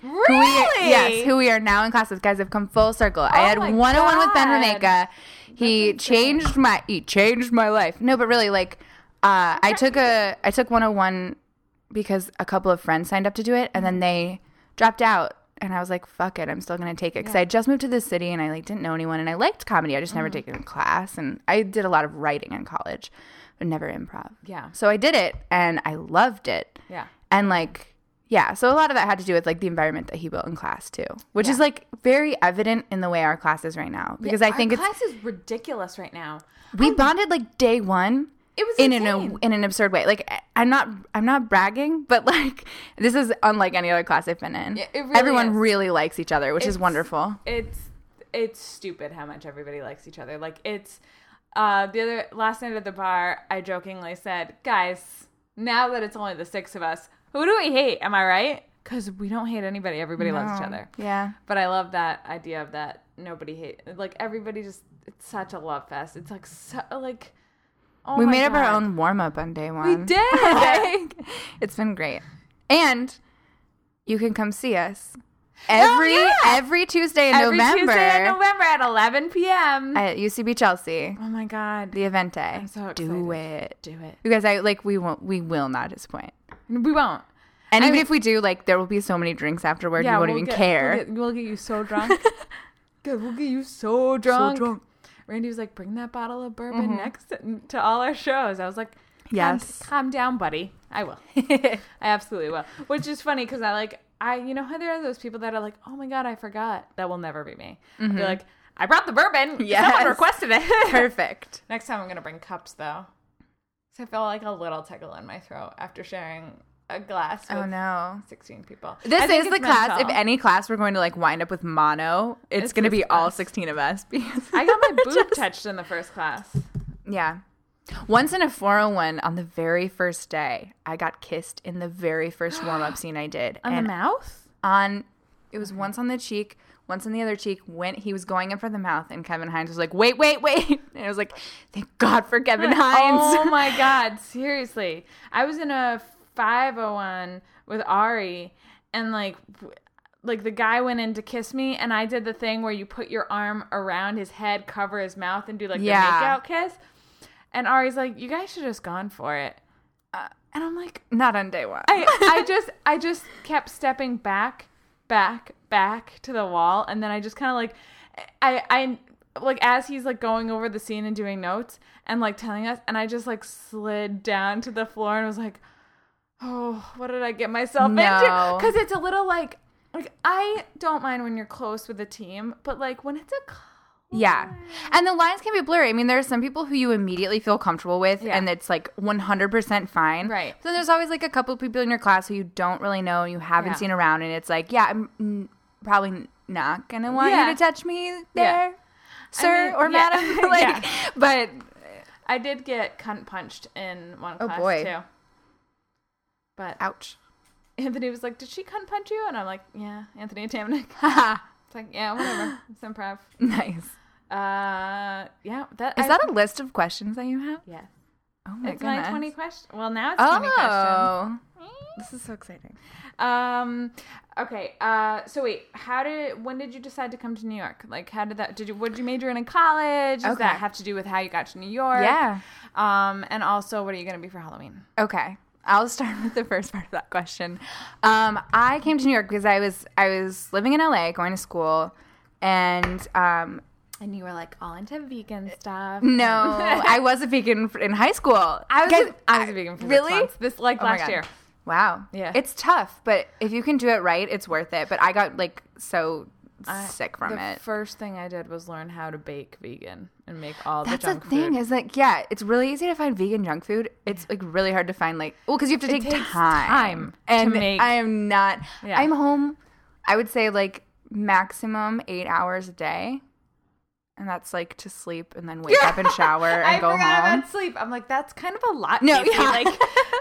S2: Who
S1: Really?
S2: we, yes, who we are now in class with. Guys, I've come full circle. I had
S1: my
S2: one oh one with Ben
S1: God.
S2: Rameka. He
S1: That's insane.
S2: changed my he changed my life. No, but really, like, uh, I took a I took one oh one because a couple of friends signed up to do it, and then they dropped out. And I was like, fuck it, I'm still going to take it. Because
S1: Yeah.
S2: I just moved to this city, and I like didn't know anyone. And I liked comedy. I just never
S1: Mm.
S2: taken a class. And I did a lot of writing in college, but never improv.
S1: Yeah.
S2: So I did it, and I loved it.
S1: Yeah.
S2: And like, yeah, so a lot of that had to do with like the environment that he built in class too, which
S1: Yeah.
S2: is like very evident in the way our class is right now. Because
S1: Yeah,
S2: I think
S1: our
S2: it's,
S1: class is ridiculous right now.
S2: we bonded like day one.
S1: It was
S2: in an
S1: insane.
S2: in an absurd way. Like I'm not I'm not bragging, but like this is unlike any other class I've been in.
S1: Yeah, it really
S2: Everyone
S1: is.
S2: really likes each other, which is
S1: It's-
S2: wonderful.
S1: It's it's stupid how much everybody likes each other. Like it's uh the other last night at the bar, I jokingly said, "Guys, now that it's only the six of us, who do we hate? Am I right? Because we don't hate anybody. Everybody loves each
S2: No.
S1: other."
S2: Yeah.
S1: But I love that idea of that nobody hate like everybody just it's such a love fest. It's like so like oh
S2: we
S1: my
S2: made up our
S1: God.
S2: own warm up on day one.
S1: We did.
S2: Like, it's been great. And you can come see us every
S1: yeah.
S2: every Tuesday in
S1: Every
S2: November
S1: Tuesday in November at eleven p.m.
S2: at U C B Chelsea.
S1: Oh my God.
S2: The Evente.
S1: I'm so
S2: Do
S1: excited.
S2: it.
S1: Do it.
S2: You guys, I like we won't we will not disappoint.
S1: We won't.
S2: And
S1: I
S2: even
S1: mean-
S2: if we do, like there will be so many drinks afterward, you won't
S1: we'll
S2: even
S1: get,
S2: care.
S1: We'll get, we'll get you so drunk. Good, we'll get you so drunk.
S2: drunk.
S1: Randy was like, "Bring that bottle of bourbon next to, to all our shows." I was like,
S2: Yes.
S1: calm, calm down, buddy. I will. I absolutely will." Which is funny because I like I you know how there are those people that are like, "Oh my God, I forgot." That will never be me. I'll be like, "I brought the bourbon.
S2: Yes.
S1: Someone requested it."
S2: Perfect.
S1: Next time I'm gonna bring cups though, because I feel like a little tickle in my throat after sharing a glass with
S2: Oh no.
S1: sixteen people.
S2: This
S1: I think
S2: is the
S1: it's
S2: class.
S1: mental.
S2: If any class we're going to like wind up with mono, it's,
S1: It's
S2: going to
S1: this
S2: be all
S1: class.
S2: sixteen of us. Because
S1: I got my boob
S2: Just-
S1: touched in the first class.
S2: Yeah. Once in a four oh one on the very first day, I got kissed in the very first warm up scene I did.
S1: On
S2: and
S1: the mouth?
S2: on it was once on the cheek, once on the other cheek. When he was going in for the mouth, and Kevin Hines was like, "Wait, wait, wait!" And I was like, "Thank God for Kevin Hines."
S1: Oh my God, seriously. I was in a five oh one with Ari, and like w- like the guy went in to kiss me, and I did the thing where you put your arm around his head, cover his mouth, and do like
S2: Yeah.
S1: the make-out kiss. And Ari's like, "You guys should have just gone for it." Uh, and I'm like,
S2: Not on day one.
S1: I, I just I just kept stepping back, back, back to the wall, and then I just kind of like I I like as he's like going over the scene and doing notes and like telling us, and I just like slid down to the floor and was like, "Oh, what did I get myself
S2: No.
S1: into?" Because it's a little like like I don't mind when you're close with a team, but like when it's a
S2: Yeah. And the lines can be blurry. I mean, there are some people who you immediately feel comfortable with,
S1: Yeah.
S2: and it's like one hundred percent fine.
S1: Right.
S2: But then there's always like a couple of people in your class who you don't really know and you haven't
S1: Yeah.
S2: seen around, and it's like, yeah, I'm mm, probably not going to want
S1: Yeah.
S2: you to touch me there, sir
S1: mean,
S2: or
S1: yeah.
S2: madam. like,
S1: Yeah.
S2: But
S1: I did get cunt punched in one
S2: Oh,
S1: class
S2: boy.
S1: too. But
S2: ouch.
S1: Anthony was like, "Did she cunt punch you?" And I'm like, "Yeah, Anthony Tamnick." It's like, yeah, whatever. It's improv.
S2: Nice.
S1: Uh, yeah. That
S2: Is
S1: I-
S2: that a list of questions that you have?
S1: Yes.
S2: Oh my
S1: It's
S2: goodness.
S1: my twenty question. Well, now it's twenty questions.
S2: Oh. This is so exciting.
S1: Um. Okay. Uh. So wait. How did? When did you decide to come to New York? Like, how did that? Did you? What did you major in in college? Does
S2: Okay.
S1: that have to do with how you got to New York?
S2: Yeah.
S1: Um. And also, what are you gonna be for Halloween?
S2: Okay. I'll start with the first part of that question. Um, I came to New York because I was I was living in L A, going to school, and um,
S1: And you were like all into vegan stuff.
S2: no, I was a vegan in high school.
S1: I was.
S2: Guys,
S1: a, I was a vegan for
S2: really?
S1: six months. This like
S2: Oh my
S1: last
S2: God.
S1: year.
S2: Wow.
S1: Yeah.
S2: It's tough, but if you can do it right, it's worth it. But I got like so
S1: I-
S2: sick from
S1: the
S2: it.
S1: first thing I did was learn how to bake vegan and make all
S2: That's
S1: the
S2: the
S1: junk
S2: thing
S1: food.
S2: is like, yeah, it's really easy to find vegan junk food. It's like really hard to find like, well, because you have to
S1: It
S2: take
S1: takes
S2: time.
S1: time to
S2: and
S1: make-
S2: I am not.
S1: Yeah.
S2: I'm home. I would say like maximum eight hours a day, and that's like to sleep and then wake up and shower and
S1: I
S2: go
S1: forgot
S2: home.
S1: about sleep. I'm like, that's kind of a lot.
S2: No,
S1: Casey.
S2: yeah.
S1: Like,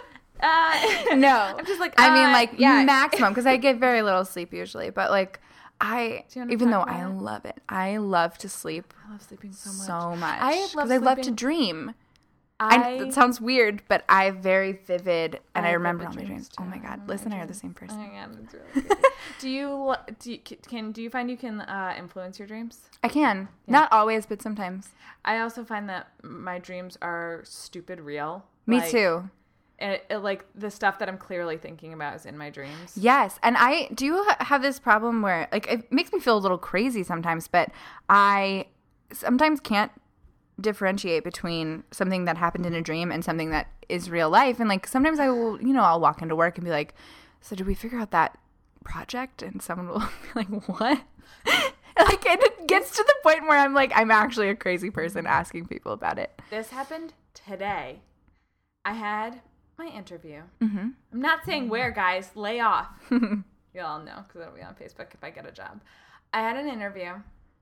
S1: uh,
S2: No,
S1: I'm just like,
S2: I mean
S1: uh,
S2: like
S1: yeah.
S2: maximum because I get very little sleep usually, but like. I
S1: Do you wanna
S2: even though
S1: talk
S2: I
S1: about it?
S2: love it, I love to sleep
S1: I love sleeping so much.
S2: so much.
S1: I love
S2: 'Cause I love to
S1: sleeping-
S2: dream. I,
S1: I
S2: it sounds weird, but I have very vivid, and I,
S1: I have
S2: remember all
S1: vivid
S2: my
S1: dreams,
S2: dreams. Oh my
S1: too. I
S2: god,
S1: remember
S2: Liz
S1: my
S2: and I are the
S1: dreams.
S2: same person.
S1: Oh my god, it's really creepy. do you do you can do you find you can uh, influence your dreams?
S2: I can.
S1: Yeah.
S2: Not always, but sometimes.
S1: I also find that my dreams are stupid real.
S2: Me
S1: Like,
S2: too.
S1: It, it, like the stuff that I'm clearly thinking about is in my dreams.
S2: Yes, and I do you ha- have this problem where like it makes me feel a little crazy sometimes, but I sometimes can't differentiate between something that happened in a dream and something that is real life. And like sometimes I will, you know, I'll walk into work and be like, "So did we figure out that project?" And someone will be like, "What?" Like it gets to the point where I'm like, I'm actually a crazy person asking people about it.
S1: This happened today. I had my interview.
S2: Mm-hmm.
S1: I'm not saying where, guys. Lay off. You all know because it'll be on Facebook if I get a job. I had an interview.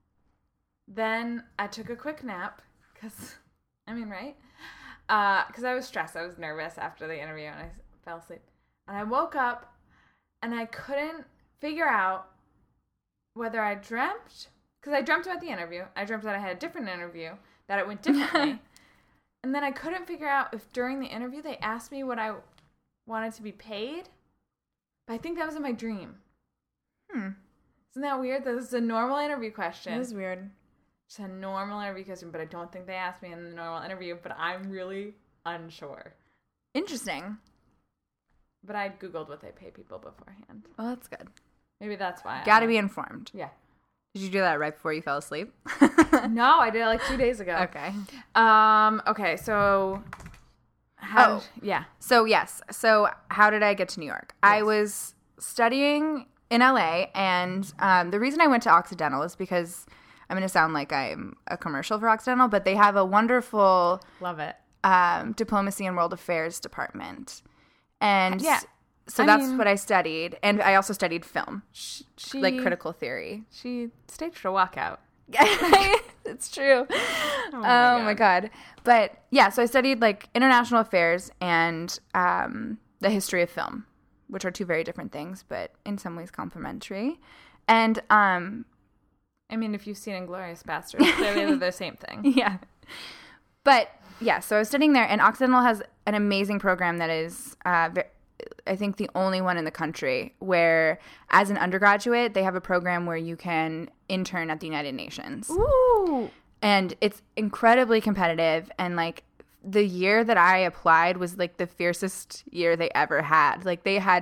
S1: Then I took a quick nap because, I mean, right? Because uh, I was stressed. I was nervous after the interview and I fell asleep. And I woke up and I couldn't figure out whether I dreamt, because I dreamt about the interview. I dreamt that I had a different interview, that it went differently. And then I couldn't figure out if during the interview they asked me what I wanted to be paid. But I think that was in my dream.
S2: Hmm.
S1: Isn't that weird? That was a normal interview question.
S2: It was weird.
S1: Just a normal interview question, but I don't think they asked me in the normal interview, but I'm really unsure.
S2: Interesting.
S1: But I Googled what they pay people beforehand.
S2: Well, that's good.
S1: Maybe that's why.
S2: Gotta
S1: I,
S2: be informed.
S1: Yeah.
S2: Did you do that right before you fell asleep?
S1: No, I did it like two days ago.
S2: Okay.
S1: Um. Okay. So. How?
S2: Oh.
S1: Yeah.
S2: So, yes. So, how did I get to New York?
S1: Yes.
S2: I was studying in L A, and um, the reason I went to Occidental is because I'm going to sound like I'm a commercial for Occidental, but they have a wonderful
S1: Love it.
S2: um, diplomacy and world affairs department. And
S1: Yeah.
S2: so
S1: I
S2: that's
S1: mean-
S2: what I studied. And I also studied film,
S1: She, she
S2: like critical theory.
S1: She staged a walkout.
S2: It's true.
S1: Oh
S2: Oh,
S1: my
S2: my God. But yeah, so I studied like international affairs and um, the history of film, which are two very different things, but in some ways complementary. And um,
S1: I mean, if you've seen Inglourious Basterds, they're the same thing.
S2: yeah. But yeah, so I was studying there, and Occidental has an amazing program that is, uh, ve- I think, the only one in the country where, as an undergraduate, they have a program where you can intern at the United Nations.
S1: Ooh.
S2: And it's incredibly competitive. And like the year that I applied was like the fiercest year they ever had. Like they had,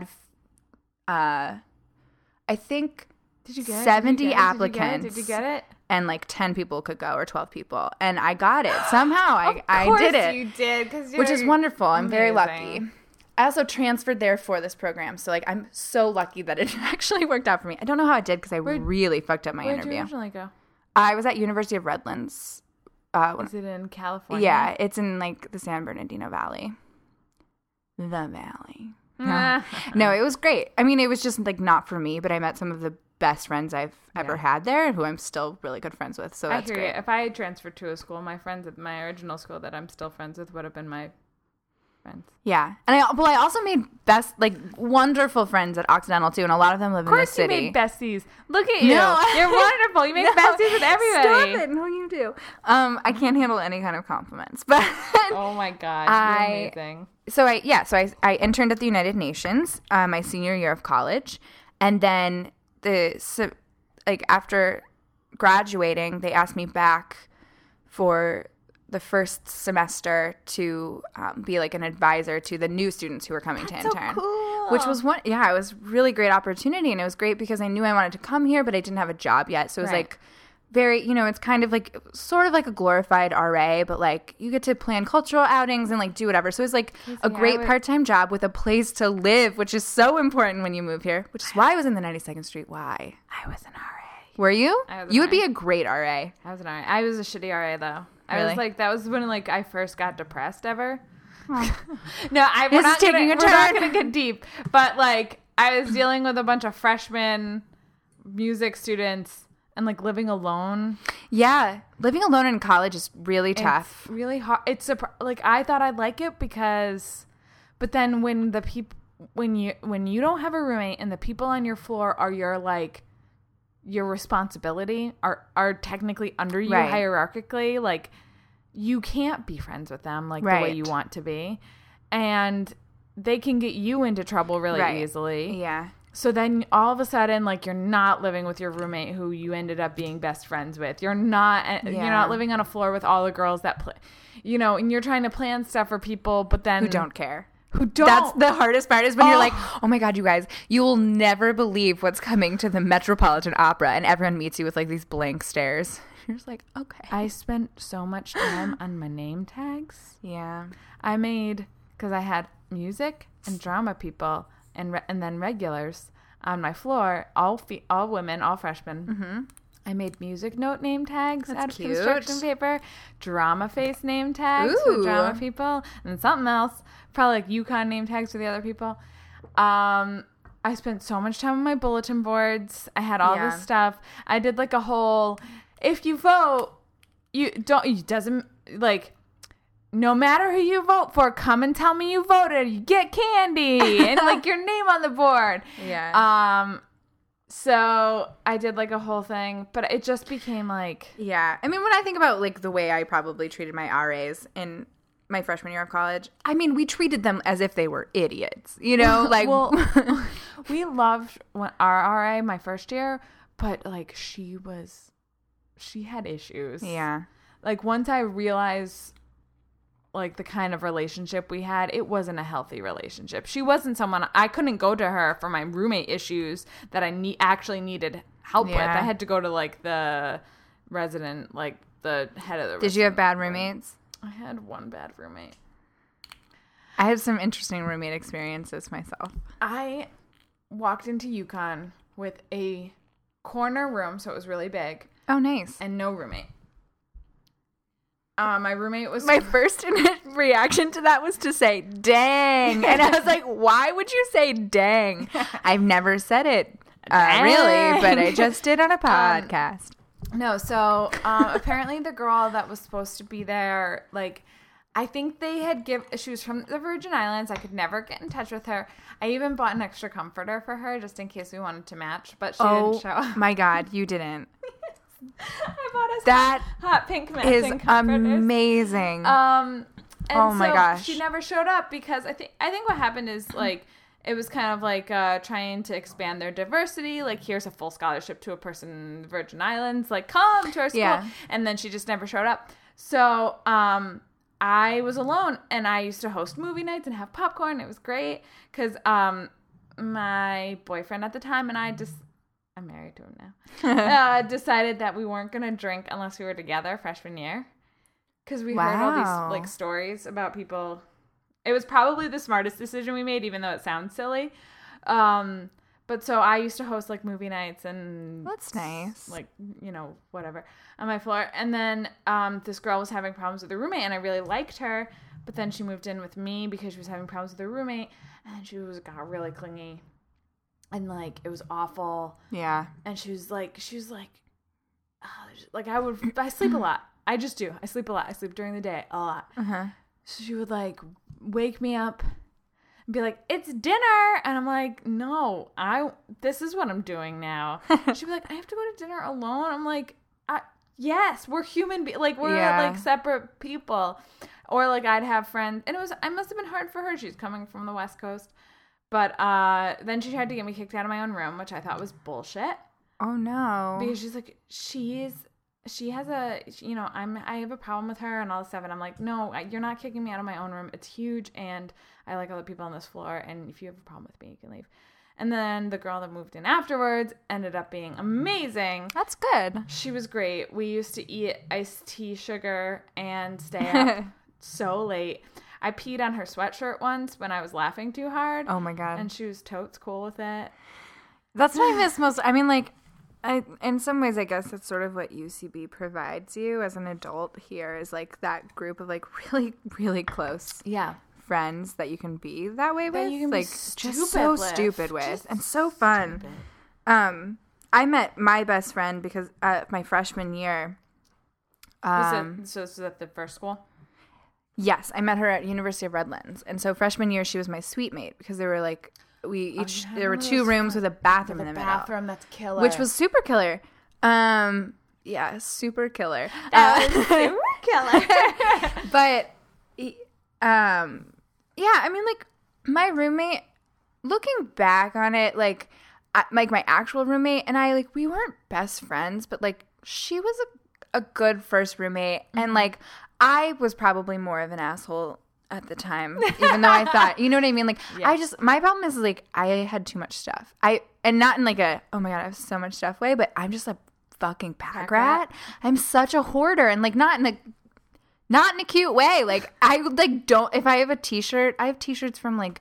S2: uh, I think,
S1: Did you get it?
S2: seventy
S1: Did you get it?
S2: applicants.
S1: Did you get it? Did you get it?
S2: And like ten people could go, or twelve people. And I got it. Somehow I,
S1: Of
S2: I
S1: course
S2: did it.
S1: you did, because
S2: Which is wonderful. I'm very lucky.
S1: amazing.
S2: I also transferred there for this program. So like I'm so lucky that it actually worked out for me. I don't know how it did because I
S1: Where'd-
S2: really fucked up my
S1: Where'd you
S2: interview.
S1: originally go?
S2: I was at University of Redlands. Uh, when-
S1: Is it in California?
S2: yeah, it's in like the San Bernardino Valley. The Valley. No. No, it was great. I mean, it was just like not for me, but I met some of the best friends I've ever
S1: Yeah.
S2: had there, who I'm still really good friends with. So
S1: I
S2: that's
S1: hear
S2: great.
S1: you. If I had transferred to a school, my friends at my original school that I'm still friends with would have been my friends.
S2: Yeah, and I well, I also made best like wonderful friends at Occidental too, and a lot of them live
S1: Of
S2: in the
S1: course, you
S2: city.
S1: made besties. Look at you.
S2: No.
S1: You're wonderful. You make
S2: No,
S1: besties with everybody.
S2: Stop it! No, you do. Um, I can't handle any kind of compliments, but
S1: Oh my god,
S2: I-
S1: you're amazing.
S2: so I yeah, so I I interned at the United Nations uh, my senior year of college, and then the so, like after graduating, they asked me back for the first semester to um, be like an advisor to the new students who were coming to
S1: That's so
S2: intern.
S1: cool.
S2: Which was one, yeah, it was really great opportunity, and it was great because I knew I wanted to come here, but I didn't have a job yet, so it was
S1: Right.
S2: like very, you know, it's kind of like sort of like a glorified R A, but like you get to plan cultural outings and like do whatever. So it was like a
S1: I
S2: great
S1: would-
S2: part-time job with a place to live, which is so important when you move here. Which is why I was in the ninety-second Street. Why
S1: I was an R A.
S2: were you?
S1: I was an
S2: You would
S1: R
S2: be
S1: A.
S2: a great R A.
S1: I was an R A. I was a shitty R A though. I
S2: Really?
S1: was like, that was when like I first got depressed ever. no, I we're
S2: This is
S1: not
S2: taking
S1: gonna,
S2: a
S1: we're not
S2: turn.
S1: gonna get deep, but like I was dealing with a bunch of freshmen music students and like living alone.
S2: Yeah, living alone in college is really tough.
S1: It's really hard. It's a, like I thought I'd like it because, but then when the people when you when you don't have a roommate and the people on your floor are your like your responsibility are are technically under you
S2: Right.
S1: hierarchically, like you can't be friends with them like right. the way you want to be. And they can get you into trouble really right. easily.
S2: Yeah.
S1: So then all of a sudden, like, you're not living with your roommate who you ended up being best friends with. You're not yeah. you're not living on a floor with all the girls that play, you know, and you're trying to plan stuff for people, but then
S2: who don't care.
S1: Who don't.
S2: That's the hardest part is when oh. you're like, oh my God, you guys, you will never believe what's coming to the Metropolitan Opera, and everyone meets you with like these blank stares. You're just like, okay.
S1: I spent so much time on my name tags.
S2: Yeah.
S1: I made, because I had music and drama people and re- and then regulars on my floor, all fe- all women, all freshmen.
S2: Mm-hmm.
S1: I made music note name tags
S2: That's
S1: out of
S2: cute.
S1: construction paper, drama face name tags
S2: Ooh.
S1: for drama people, and something else, probably like Yukon name tags for the other people. Um, I spent so much time on my bulletin boards. I had all
S2: yeah.
S1: this stuff. I did like a whole, if you vote, you don't, it doesn't, like, no matter who you vote for, come and tell me you voted. You get candy and like your name on the board.
S2: Yeah.
S1: Um, so I did like a whole thing, but it just became like,
S2: yeah. I mean, when I think about like the way I probably treated my R As in my freshman year of college, I mean, we treated them as if they were idiots, you know, like,
S1: well, we loved when our R A my first year, but like she was, she had issues.
S2: Yeah.
S1: Like once I realized like the kind of relationship we had, it wasn't a healthy relationship. She wasn't someone, I couldn't go to her for my roommate issues that I need actually needed help
S2: yeah.
S1: with. I had to go to like the resident, like the head of the
S2: Did you have bad roommates?
S1: I had one bad roommate.
S2: I had some interesting roommate experiences myself.
S1: I walked into Yukon with a corner room, so it was really big.
S2: Oh, nice.
S1: And no roommate. Uh, my roommate was...
S2: My first reaction to that was to say, dang. And I was like, why would you say dang? I've never said it, uh, really, but I just did on a podcast.
S1: Um, no, so um, apparently the girl that was supposed to be there, like, I think they had give. She was from the Virgin Islands. I could never get in touch with her. I even bought an extra comforter for her just in case we wanted to match, but she
S2: oh,
S1: didn't show up.
S2: My God, you didn't.
S1: I bought us
S2: that
S1: hot, hot pink matching
S2: is
S1: comforters.
S2: Amazing.
S1: Um, and
S2: oh my
S1: so
S2: gosh,
S1: she never showed up because I think I think what happened is like it was kind of like uh, trying to expand their diversity. Like here's a full scholarship to a person in the Virgin Islands. Like come to our school,
S2: yeah.
S1: and then she just never showed up. So um, I was alone, and I used to host movie nights and have popcorn. It was great because um, my boyfriend at the time and I just. I'm married to him now, uh, decided that we weren't going to drink unless we were together freshman year. Because we
S2: wow.
S1: heard all these like stories about people. It was probably the smartest decision we made, even though it sounds silly. Um, but so I used to host like movie nights and...
S2: That's nice.
S1: Like, you know, whatever, on my floor. And then um, this girl was having problems with her roommate, and I really liked her. But then she moved in with me because she was having problems with her roommate, and she was got really clingy. And, like, it was awful.
S2: Yeah.
S1: And she was, like, she was, like, oh, like, I would, I sleep a lot. I just do. I sleep a lot. I sleep during the day a lot.
S2: Uh-huh.
S1: So she would, like, wake me up and be like, it's dinner. And I'm like, no, I, this is what I'm doing now. She'd be like, I have to go to dinner alone. I'm like, I, yes, we're human beings. Like, we're, yeah. like, separate people. Or, like, I'd have friends. And it was, it must have been hard for her. She's coming from the West Coast. But uh, then she tried to get me kicked out of my own room, which I thought was bullshit.
S2: Oh no!
S1: Because she's like, she's, she has a, you know, I'm, I have a problem with her and all this stuff, and I'm like, no, you're not kicking me out of my own room. It's huge, and I like other people on this floor, and if you have a problem with me, you can leave. And then the girl that moved in afterwards ended up being amazing.
S2: That's good.
S1: She was great. We used to eat iced tea sugar and stay up so late. I peed on her sweatshirt once when I was laughing too hard.
S2: Oh my God.
S1: And she was totes cool with it.
S2: That's what I miss most. I mean, like, I in some ways, I guess that's sort of what U C B provides you as an adult here is like that group of like really, really close
S1: yeah.
S2: friends that you can be that way with.
S1: That you can
S2: like,
S1: be
S2: just so
S1: with.
S2: stupid with.
S1: Just
S2: and so fun.
S1: Stupid.
S2: Um, I met my best friend because uh, my freshman year. Um,
S1: was it, so this was at the first school?
S2: Yes, I met her at University of Redlands, and so freshman year she was my suite mate because there were like we each
S1: oh,
S2: there were two rooms with a bathroom
S1: with
S2: in the
S1: a
S2: middle,
S1: bathroom that's killer,
S2: which was super killer. Um, yeah, super killer.
S1: That
S2: Uh,
S1: was super killer.
S2: But, um, yeah, I mean, like, my roommate, looking back on it, like, I, like, my actual roommate and I, like, we weren't best friends, but, like, she was a, a good first roommate. Mm-hmm. And, like, I was probably more of an asshole at the time, even though I thought, you know what I mean? Like, yes. I just, my problem is, like, I had too much stuff. I, and not in, like, a, oh my God, I have so much stuff way, but I'm just a fucking pack, pack rat. rat. I'm such a hoarder, and, like, not in a, not in a cute way. Like, I, like, don't, if I have a t-shirt, I have t-shirts from, like,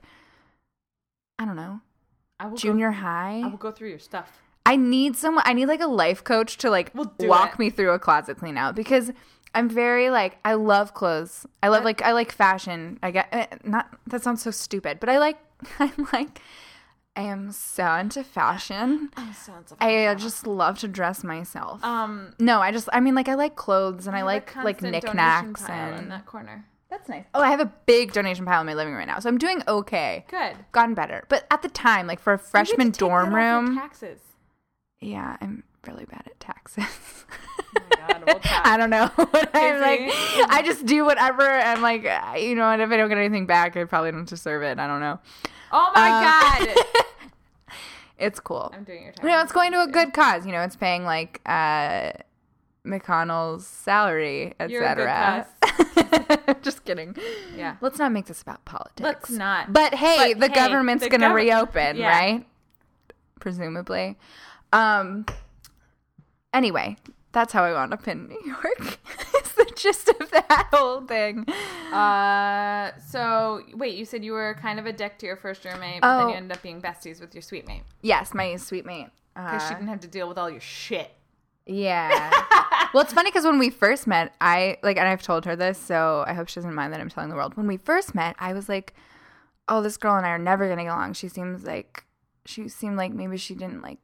S2: I don't know,
S1: I will
S2: junior
S1: go,
S2: high.
S1: I will go through your stuff.
S2: I need someone, I need, like, a life coach to, like,
S1: we'll
S2: walk
S1: it.
S2: me through a closet clean out, because I'm very, like, I love clothes. I love, like, I like fashion. I get, not, that sounds so stupid, but I like, I like, I am so into fashion.
S1: I'm so into
S2: fashion. I just love to dress myself.
S1: Um,
S2: no, I just, I mean, like, I like clothes, and I,
S1: I
S2: like, like, knickknacks. And
S1: in that corner.
S2: That's nice. Oh, I have a big donation pile in my living room right now, so I'm doing okay.
S1: Good.
S2: Gotten better. But at the time, like, for a freshman dorm room.
S1: Taxes.
S2: Yeah, I'm really bad at taxes.
S1: Oh my God, we'll
S2: I don't know. I'm like, I just do whatever. I'm like, you know, and if I don't get anything back, I probably don't deserve it. I don't know.
S1: Oh my um, God.
S2: It's cool.
S1: I'm doing your taxes.
S2: You know, it's going to a good cause. You know, it's paying like uh, McConnell's salary, et cetera. Just kidding.
S1: Yeah.
S2: Let's not make this about politics.
S1: Let's not.
S2: But hey,
S1: but
S2: the
S1: hey,
S2: government's going to gov- reopen,
S1: yeah.
S2: right? Presumably. Um. Anyway, that's how I wound up in New York. It's the gist of that whole thing.
S1: Uh. So, wait, you said you were kind of a dick to your first roommate, but
S2: oh.
S1: then you ended up being besties with your sweet mate.
S2: Yes, my sweet mate.
S1: Because
S2: uh,
S1: she didn't have to deal with all your shit.
S2: Yeah. Well, it's funny because when we first met, I, like, and I've told her this, so I hope she doesn't mind that I'm telling the world. When we first met, I was like, oh, this girl and I are never going to get along. She seems like, she seemed like maybe she didn't, like,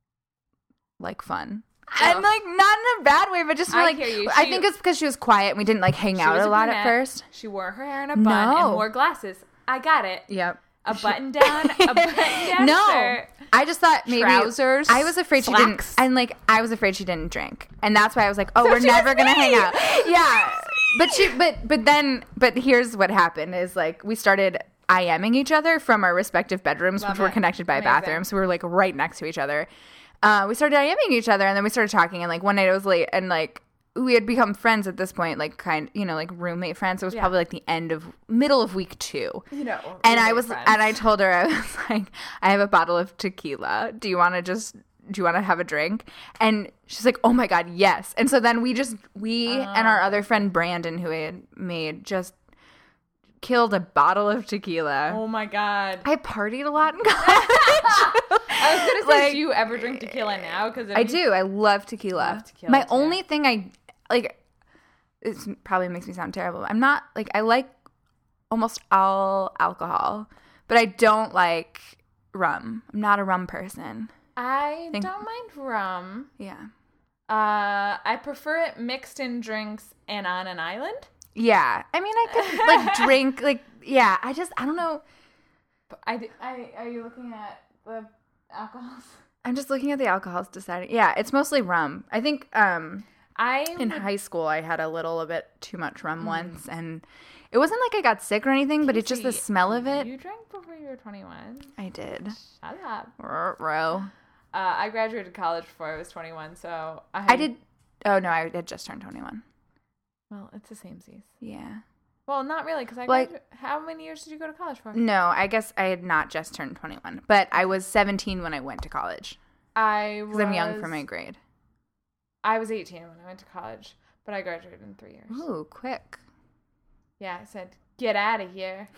S2: like fun. Oh. And, like, not in a bad way, but just
S1: I
S2: like,
S1: hear you.
S2: I
S1: She,
S2: think it's because she was quiet and we didn't, like, hang out a lot
S1: brunette.
S2: at first.
S1: She wore her hair in a bun
S2: no.
S1: and wore glasses. I got it.
S2: Yep.
S1: A button down, a button down
S2: no,
S1: shirt.
S2: I just thought maybe
S1: trousers.
S2: I was afraid
S1: slacks.
S2: she didn't, and like I was afraid she didn't drink, and that's why I was like, oh,
S1: so
S2: we're never gonna
S1: me.
S2: hang out. Yeah, but she, but but then, but here's what happened: is like we started IMing each other from our respective bedrooms,
S1: Love
S2: which
S1: it.
S2: were connected by
S1: Amazing.
S2: bathrooms, so we were like right next to each other. Uh, we started IMing each other, and then we started talking, and like one night it was late, and like. We had become friends at this point, like kind, you know, like roommate friends. It was yeah. probably like the end of middle of week two.
S1: You know,
S2: and I was,
S1: friends.
S2: and I told her, I was like, I have a bottle of tequila. Do you want to just, do you want to have a drink? And she's like, oh my God, yes. And so then we just, we uh, and our other friend Brandon, who I had made, just killed a bottle of tequila.
S1: Oh my God.
S2: I partied a lot in college.
S1: I was gonna say, like, do you ever drink tequila now? Because
S2: I do. I love tequila.
S1: Love tequila
S2: My
S1: too.
S2: only thing I like, it probably makes me sound terrible. I'm not like I like almost all alcohol, but I don't like rum. I'm not a rum person.
S1: I
S2: Think,
S1: don't mind rum.
S2: Yeah.
S1: Uh, I prefer it mixed in drinks and on an island.
S2: Yeah. I mean, I could like drink like yeah. I just I don't know.
S1: I, I are you looking at the alcohols?
S2: I'm just looking at the alcohols, deciding. Yeah, it's mostly rum. I think um,
S1: I
S2: in high school I had a little bit too much rum mm. once, and it wasn't like I got sick or anything, but it's just the smell of it.
S1: You drank before you were twenty-one.
S2: I did.
S1: Shut up.
S2: Row.
S1: Uh, I graduated college before I was twenty-one, so I.
S2: Had... I did. Oh no, I had just turned twenty-one.
S1: Well, it's the same season.
S2: Yeah.
S1: Well, not really, because I
S2: like,
S1: graduated... How many years did you go to college for?
S2: No, I guess I had not just turned twenty-one, but I was seventeen when I went to college.
S1: I was...
S2: Because I'm young for my grade.
S1: I was eighteen when I went to college, but I graduated in three years.
S2: Ooh, quick.
S1: Yeah, I said, get out of here.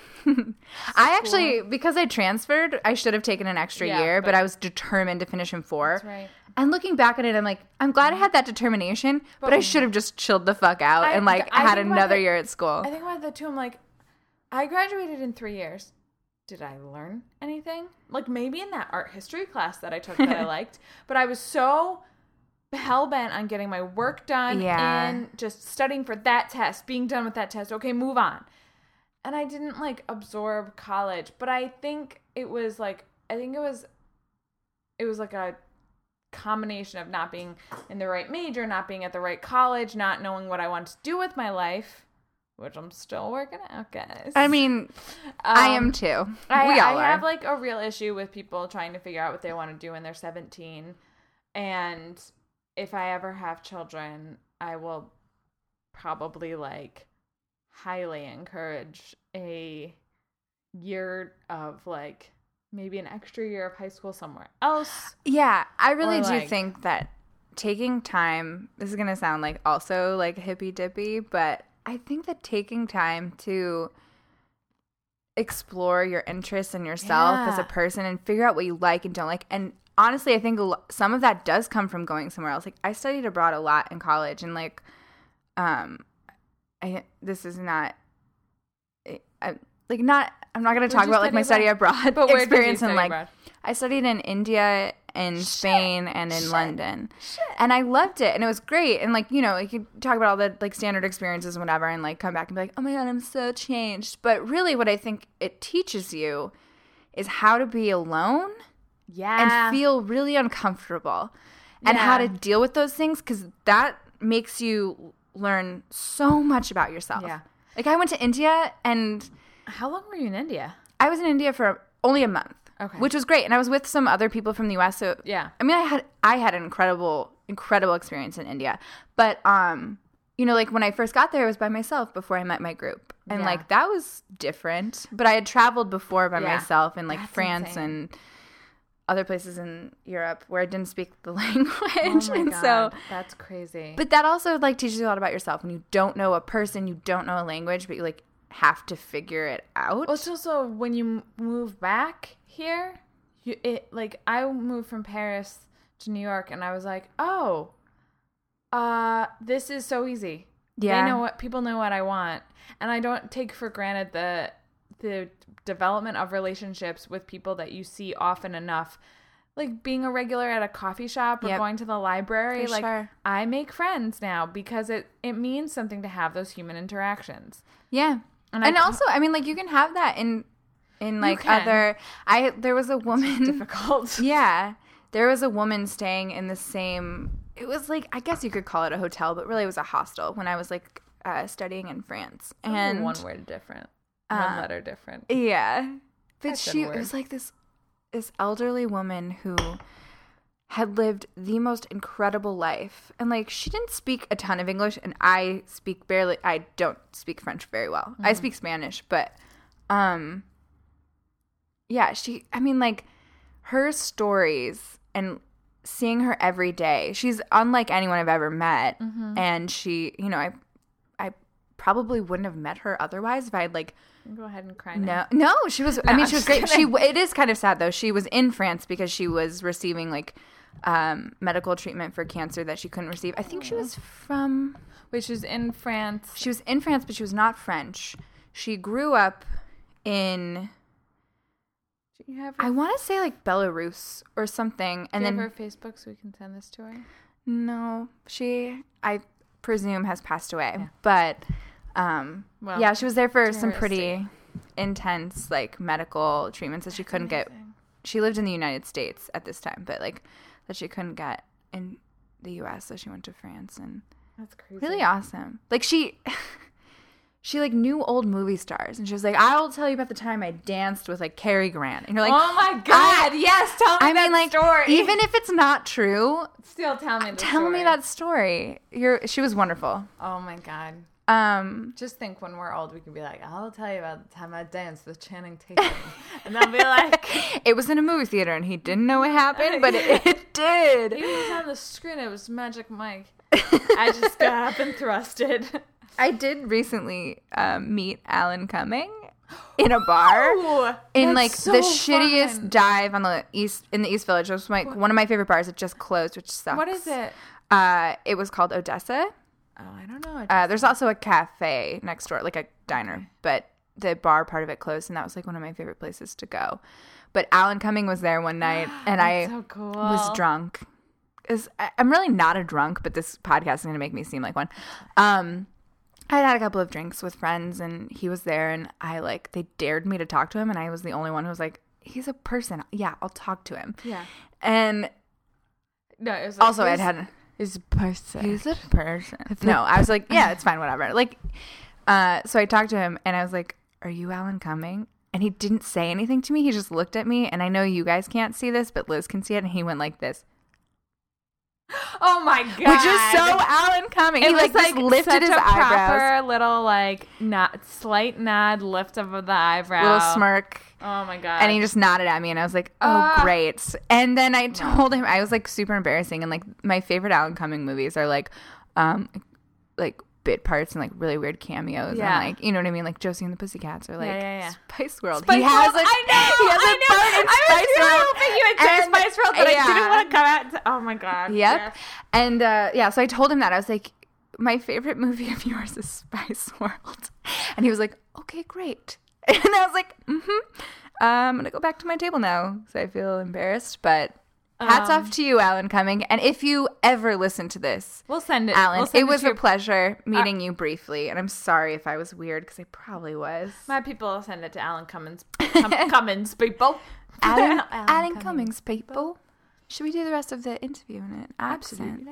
S2: I actually, because I transferred, I should have taken an extra
S1: yeah,
S2: year,
S1: but,
S2: but I was determined to finish in four.
S1: That's right.
S2: And looking back at it, I'm like, I'm glad I had that determination, but, but I should have just chilled the fuck out I, and like I had another
S1: the,
S2: year at school.
S1: I think about that too. I'm like, I graduated in three years. Did I learn anything? Like maybe in that art history class that I took that I liked, but I was so hell-bent on getting my work done
S2: yeah.
S1: and just studying for that test, being done with that test. Okay, move on. And I didn't like absorb college, but I think it was like, I think it was, it was like a combination of not being in the right major, not being at the right college, not knowing what I want to do with my life, which I'm still working out, guys.
S2: I mean, um, I am too.
S1: I,
S2: we all
S1: I
S2: are.
S1: have like a real issue with people trying to figure out what they want to do when they're seventeen. And if I ever have children, I will probably like highly encourage a year of like maybe an extra year of high school somewhere else.
S2: Yeah, I really
S1: Or,
S2: do
S1: like-
S2: think that taking time, this is going to sound like also like hippy dippy, but I think that taking time to explore your interests and yourself
S1: Yeah.
S2: as a person and figure out what you like and don't like. And honestly, I think a lo- some of that does come from going somewhere else. Like I studied abroad a lot in college, and like, um, I this is not, I, like not. I'm not going to talk
S1: you
S2: about like
S1: study
S2: my study abroad
S1: But where did you
S2: experience and
S1: study
S2: like.
S1: abroad?
S2: I studied in India, in Spain, and in London. And I loved it, and it was great. And, like, you know, you could talk about all the, like, standard experiences and whatever, and, like, come back and be like, oh, my God, I'm so changed. But really what I think it teaches you is how to be alone
S1: Yeah.
S2: and feel really uncomfortable and how
S1: Yeah.
S2: to deal with those things, because that makes you learn so much about yourself.
S1: Yeah.
S2: Like, I went to India, and
S1: How long were you in India?
S2: I was in India for only a month.
S1: Okay.
S2: Which was great. And I was with some other people from the U S. So
S1: Yeah.
S2: I mean, I had I had an incredible, incredible experience in India. But um, you know, like when I first got there, I was by myself before I met my group. And
S1: Yeah.
S2: like that was different. But I had traveled before by
S1: Yeah.
S2: myself in like
S1: That's
S2: France
S1: insane.
S2: and other places in Europe where I didn't speak the language.
S1: Oh my
S2: and
S1: God.
S2: so
S1: That's crazy.
S2: but that also like teaches you a lot about yourself when you don't know a person, you don't know a language, but you like have to figure it out.
S1: Well, it's also when you m- move back here, you it like I moved from Paris to New York, and I was like, oh, uh, this is so easy.
S2: Yeah.
S1: They know what people know what I want, and I don't take for granted the the development of relationships with people that you see often enough. Like being a regular at a coffee shop or
S2: Yep.
S1: going to the library,
S2: For
S1: like
S2: sure.
S1: I make friends now because it it means something to have those human interactions.
S2: Yeah.
S1: And
S2: And,
S1: I-
S2: also, I mean, like you can have that in in like
S1: can.
S2: other I there was a woman
S1: Difficult.
S2: Yeah. There was a woman staying in the same it was like I guess you could call it a hotel, but really it was a hostel when I was like uh, studying in France. And
S1: one word different, one
S2: uh,
S1: letter different.
S2: yeah. But
S1: That's a
S2: she
S1: word.
S2: it was like this this elderly woman who had lived the most incredible life. And like she didn't speak a ton of English, and I speak barely I don't speak French very well. I speak Spanish, but um yeah, she I mean like her stories and seeing her every day. She's unlike anyone I've ever met. And she, you know, I I probably wouldn't have met her otherwise if I had like
S1: Go ahead and cry now.
S2: no, no, she was. I
S1: No,
S2: mean,
S1: I'm
S2: she was
S1: just
S2: great. She.
S1: kidding.
S2: It is kind of sad though. She was in France because she was receiving like um, medical treatment for cancer that she couldn't receive. I think she was from.
S1: Which is in France.
S2: She was in France, but she was not French. She grew up in.
S1: Do you have
S2: I
S1: her,
S2: want to say like Belarus or something, and
S1: do you
S2: then
S1: have her Facebook so we can send this to her?
S2: no, she I presume has passed away, but um,
S1: Well,
S2: yeah, she was there for
S1: to
S2: some
S1: her
S2: pretty
S1: estate.
S2: intense like medical treatments that she couldn't get.
S1: Amazing.
S2: She lived in the United States at this time, but like that she couldn't get in the U S, so she went to France, and
S1: That's crazy.
S2: really awesome. Like she, she like knew old movie stars, and she was like, "I will tell you about the time I danced with like Cary Grant," and you're like,
S1: Oh my God! yes, tell me
S2: I
S1: that
S2: mean, like,
S1: story.
S2: even if it's not true,
S1: Still tell me the
S2: tell
S1: story.
S2: me that story. You're, she was wonderful.
S1: Oh my God.
S2: Um,
S1: Just think when we're old, we can be like, I'll tell you about the time I danced with Channing Tatum. And they'll be like,
S2: it was in a movie theater, and he didn't know what happened, but it, it did.
S1: he was on the screen. It was Magic Mike. I just got up and thrusted.
S2: I did recently um, meet Alan Cumming in a bar.
S1: Ooh,
S2: in
S1: that's
S2: like
S1: so
S2: the shittiest
S1: fun.
S2: dive on the east in the East Village. It was like one of my favorite bars. It just closed, which sucks.
S1: What is it?
S2: Uh, it was called Odessa.
S1: Oh, I don't know. I
S2: Uh, there's also a cafe next door, like a diner, but the bar part of it closed, and that was like one of my favorite places to go. But Alan Cumming was there one night, and I
S1: so cool.
S2: was drunk. Is I'm really not a drunk, but this podcast is going to make me seem like one. Um, I had had a couple of drinks with friends, and he was there, and I like they dared me to talk to him, and I was the only one who was like, "He's a person. Yeah, I'll talk to him."
S1: Yeah.
S2: And
S1: No, it was like,
S2: Also, I'd
S1: who's-
S2: had
S1: is person.
S2: He's a person. No, I was like, yeah, it's fine, whatever. Like, uh, so I talked to him and I was like, are you Alan Cumming? And he didn't say anything to me. He just looked at me. And I know you guys can't see this, but Liz can see it. And he went like this.
S1: Oh my God.
S2: Which is so Alan Cumming.
S1: It
S2: he
S1: was
S2: like,
S1: like
S2: just lifted
S1: such
S2: his
S1: a
S2: eyebrows.
S1: proper little like nod, slight nod, lift of the eyebrow.
S2: Little smirk.
S1: Oh my God.
S2: And he just nodded at me and I was like, oh,
S1: Uh,
S2: great. And then I told him, I was like super embarrassing. And like my favorite Alan Cumming movies are like, um, like bit parts and like really weird cameos.
S1: Yeah.
S2: And like, you know what I mean? Like Josie and the Pussycats or like
S1: Yeah, yeah, yeah.
S2: Spice World.
S1: Spice
S2: he has
S1: World,
S2: a,
S1: I know,
S2: he has
S1: I
S2: a
S1: know.
S2: part in
S1: I was
S2: Spice
S1: really
S2: World.
S1: hoping you would say
S2: And-
S1: Spice World, but
S2: yeah.
S1: I didn't want to come out. To, oh my God.
S2: Yep.
S1: Yeah.
S2: And uh, yeah, so I told him that. I was like, my favorite movie of yours is Spice World. And he was like, okay, great. And I was like, mm-hmm. I'm going to go back to my table now because I feel embarrassed. But hats
S1: Um,
S2: off to you, Alan Cumming. And if you ever listen to this,
S1: We'll send it.
S2: Alan,
S1: we'll send
S2: it was
S1: to
S2: a
S1: your-
S2: pleasure meeting you briefly. And I'm sorry if I was weird because I probably was.
S1: My people will send it to Alan Cummins. Cum- Cummins people.
S2: Alan,
S1: Alan
S2: Alan
S1: Cummings
S2: Cummings, people. Should we do the rest of the interview in an accent?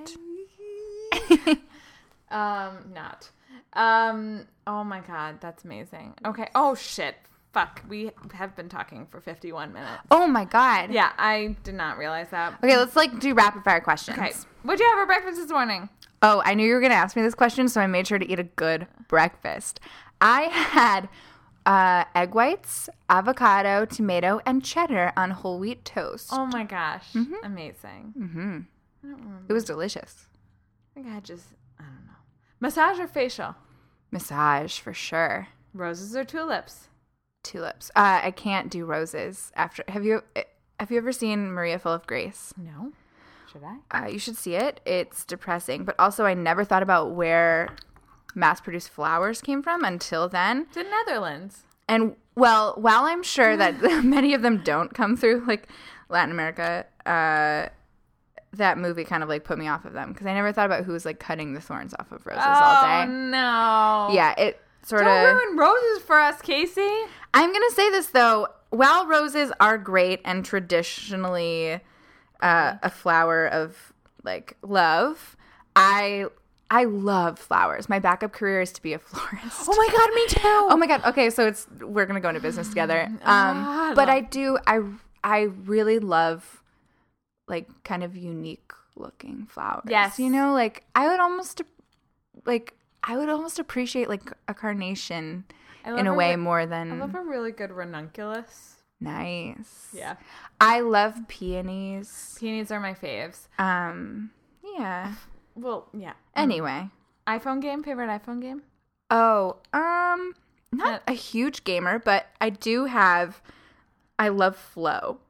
S1: um, not. Um. Oh my God, that's amazing. Okay. Oh shit. Fuck. We have been talking for fifty-one minutes.
S2: Oh my God.
S1: Yeah, I did not realize that.
S2: Okay, let's like do rapid fire questions.
S1: Okay. What'd you have for breakfast this morning?
S2: Oh, I knew you were going to ask me this question, so I made sure to eat a good breakfast. I had uh, egg whites, avocado, tomato, and cheddar on whole wheat toast.
S1: Oh my gosh. Amazing.
S2: Mm-hmm.
S1: I don't remember.
S2: It was delicious.
S1: I think I had just, I don't know. Massage or facial?
S2: Massage for sure.
S1: Roses or tulips?
S2: Tulips. Uh, I can't do roses. After have you have you ever seen Maria Full of Grace?
S1: No. Should I?
S2: Uh, you should see it. It's depressing, but also I never thought about where mass-produced flowers came from until then.
S1: To Netherlands.
S2: And well, while I'm sure that many of them don't come through like Latin America, uh, that movie kind of like put me off of them because I never thought about who was like cutting the thorns off of roses all day.
S1: Oh no.
S2: Yeah, it sort
S1: Don't
S2: of.
S1: ruin roses for us, Casey.
S2: I'm gonna say this though. While roses are great and traditionally uh, a flower of like love, I I love flowers. My backup career is to be a florist.
S1: Oh my God, me too.
S2: Oh my God. Okay, so it's we're gonna go into business together. Um,
S1: Ah, I
S2: but
S1: love-
S2: I do. I I really love like kind of unique looking flowers.
S1: Yes.
S2: You know, like I would almost like I would almost appreciate like a carnation
S1: I love
S2: in a way
S1: re-
S2: more
S1: I
S2: than
S1: love a really good ranunculus.
S2: nice.
S1: Yeah.
S2: I love peonies.
S1: Peonies are my faves.
S2: Um. Yeah.
S1: Well, yeah.
S2: Anyway.
S1: iPhone game? Favorite iPhone game?
S2: Oh. Um. Not a huge gamer, but I do have. I love Flow.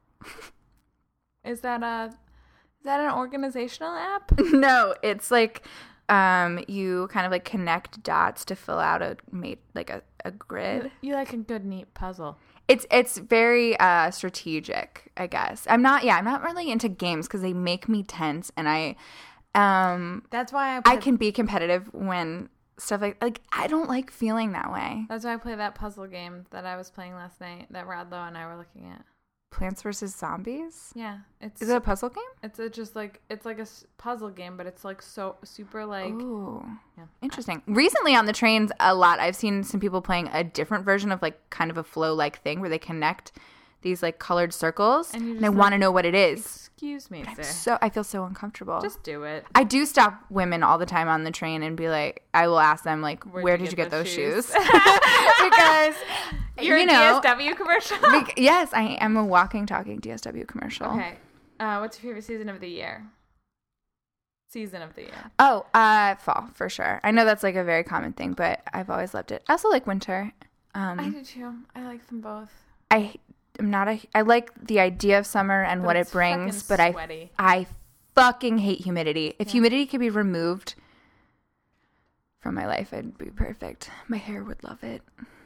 S1: Is that a is that an organizational app?
S2: No, it's like um you kind of like connect dots to fill out a mate like a, a grid.
S1: You like a good neat puzzle.
S2: It's it's very uh strategic, I guess. I'm not yeah, I'm not really into games because they make me tense and I um
S1: That's why I
S2: I
S1: play,
S2: can be competitive when stuff like like I don't like feeling that way.
S1: That's why I play that puzzle game that I was playing last night that Radlow and I were looking at.
S2: Plants versus Zombies?
S1: Yeah, it's
S2: Is it a puzzle game?
S1: it's a, just like it's like a s- puzzle game, but it's like so super like
S2: Ooh.
S1: yeah.
S2: Interesting. Recently on the trains, a lot, I've seen some people playing a different version of like kind of a flow-like thing where they connect these like colored circles
S1: And you
S2: and,
S1: just,
S2: I
S1: like,
S2: want to know what it is.
S1: Excuse me, sir.
S2: So I feel so uncomfortable.
S1: Just do it.
S2: I do stop women all the time on the train and be like, I will ask them like, where did you get those shoes? Because
S1: You're
S2: you
S1: a
S2: know,
S1: D S W commercial.
S2: bec- yes, I am a walking, talking D S W commercial.
S1: Okay. Uh, what's your favorite season of the year? Season of the year.
S2: Oh, uh, fall for sure. I know that's like a very common thing, but I've always loved it. I also like winter. Um,
S1: I do too. I like them both.
S2: I am not a. I like the idea of summer and
S1: But
S2: what it
S1: it's
S2: brings,
S1: fucking
S2: but I
S1: sweaty.
S2: I fucking hate humidity. If
S1: Yeah.
S2: humidity could be removed from my life, it'd be perfect. My hair would love it.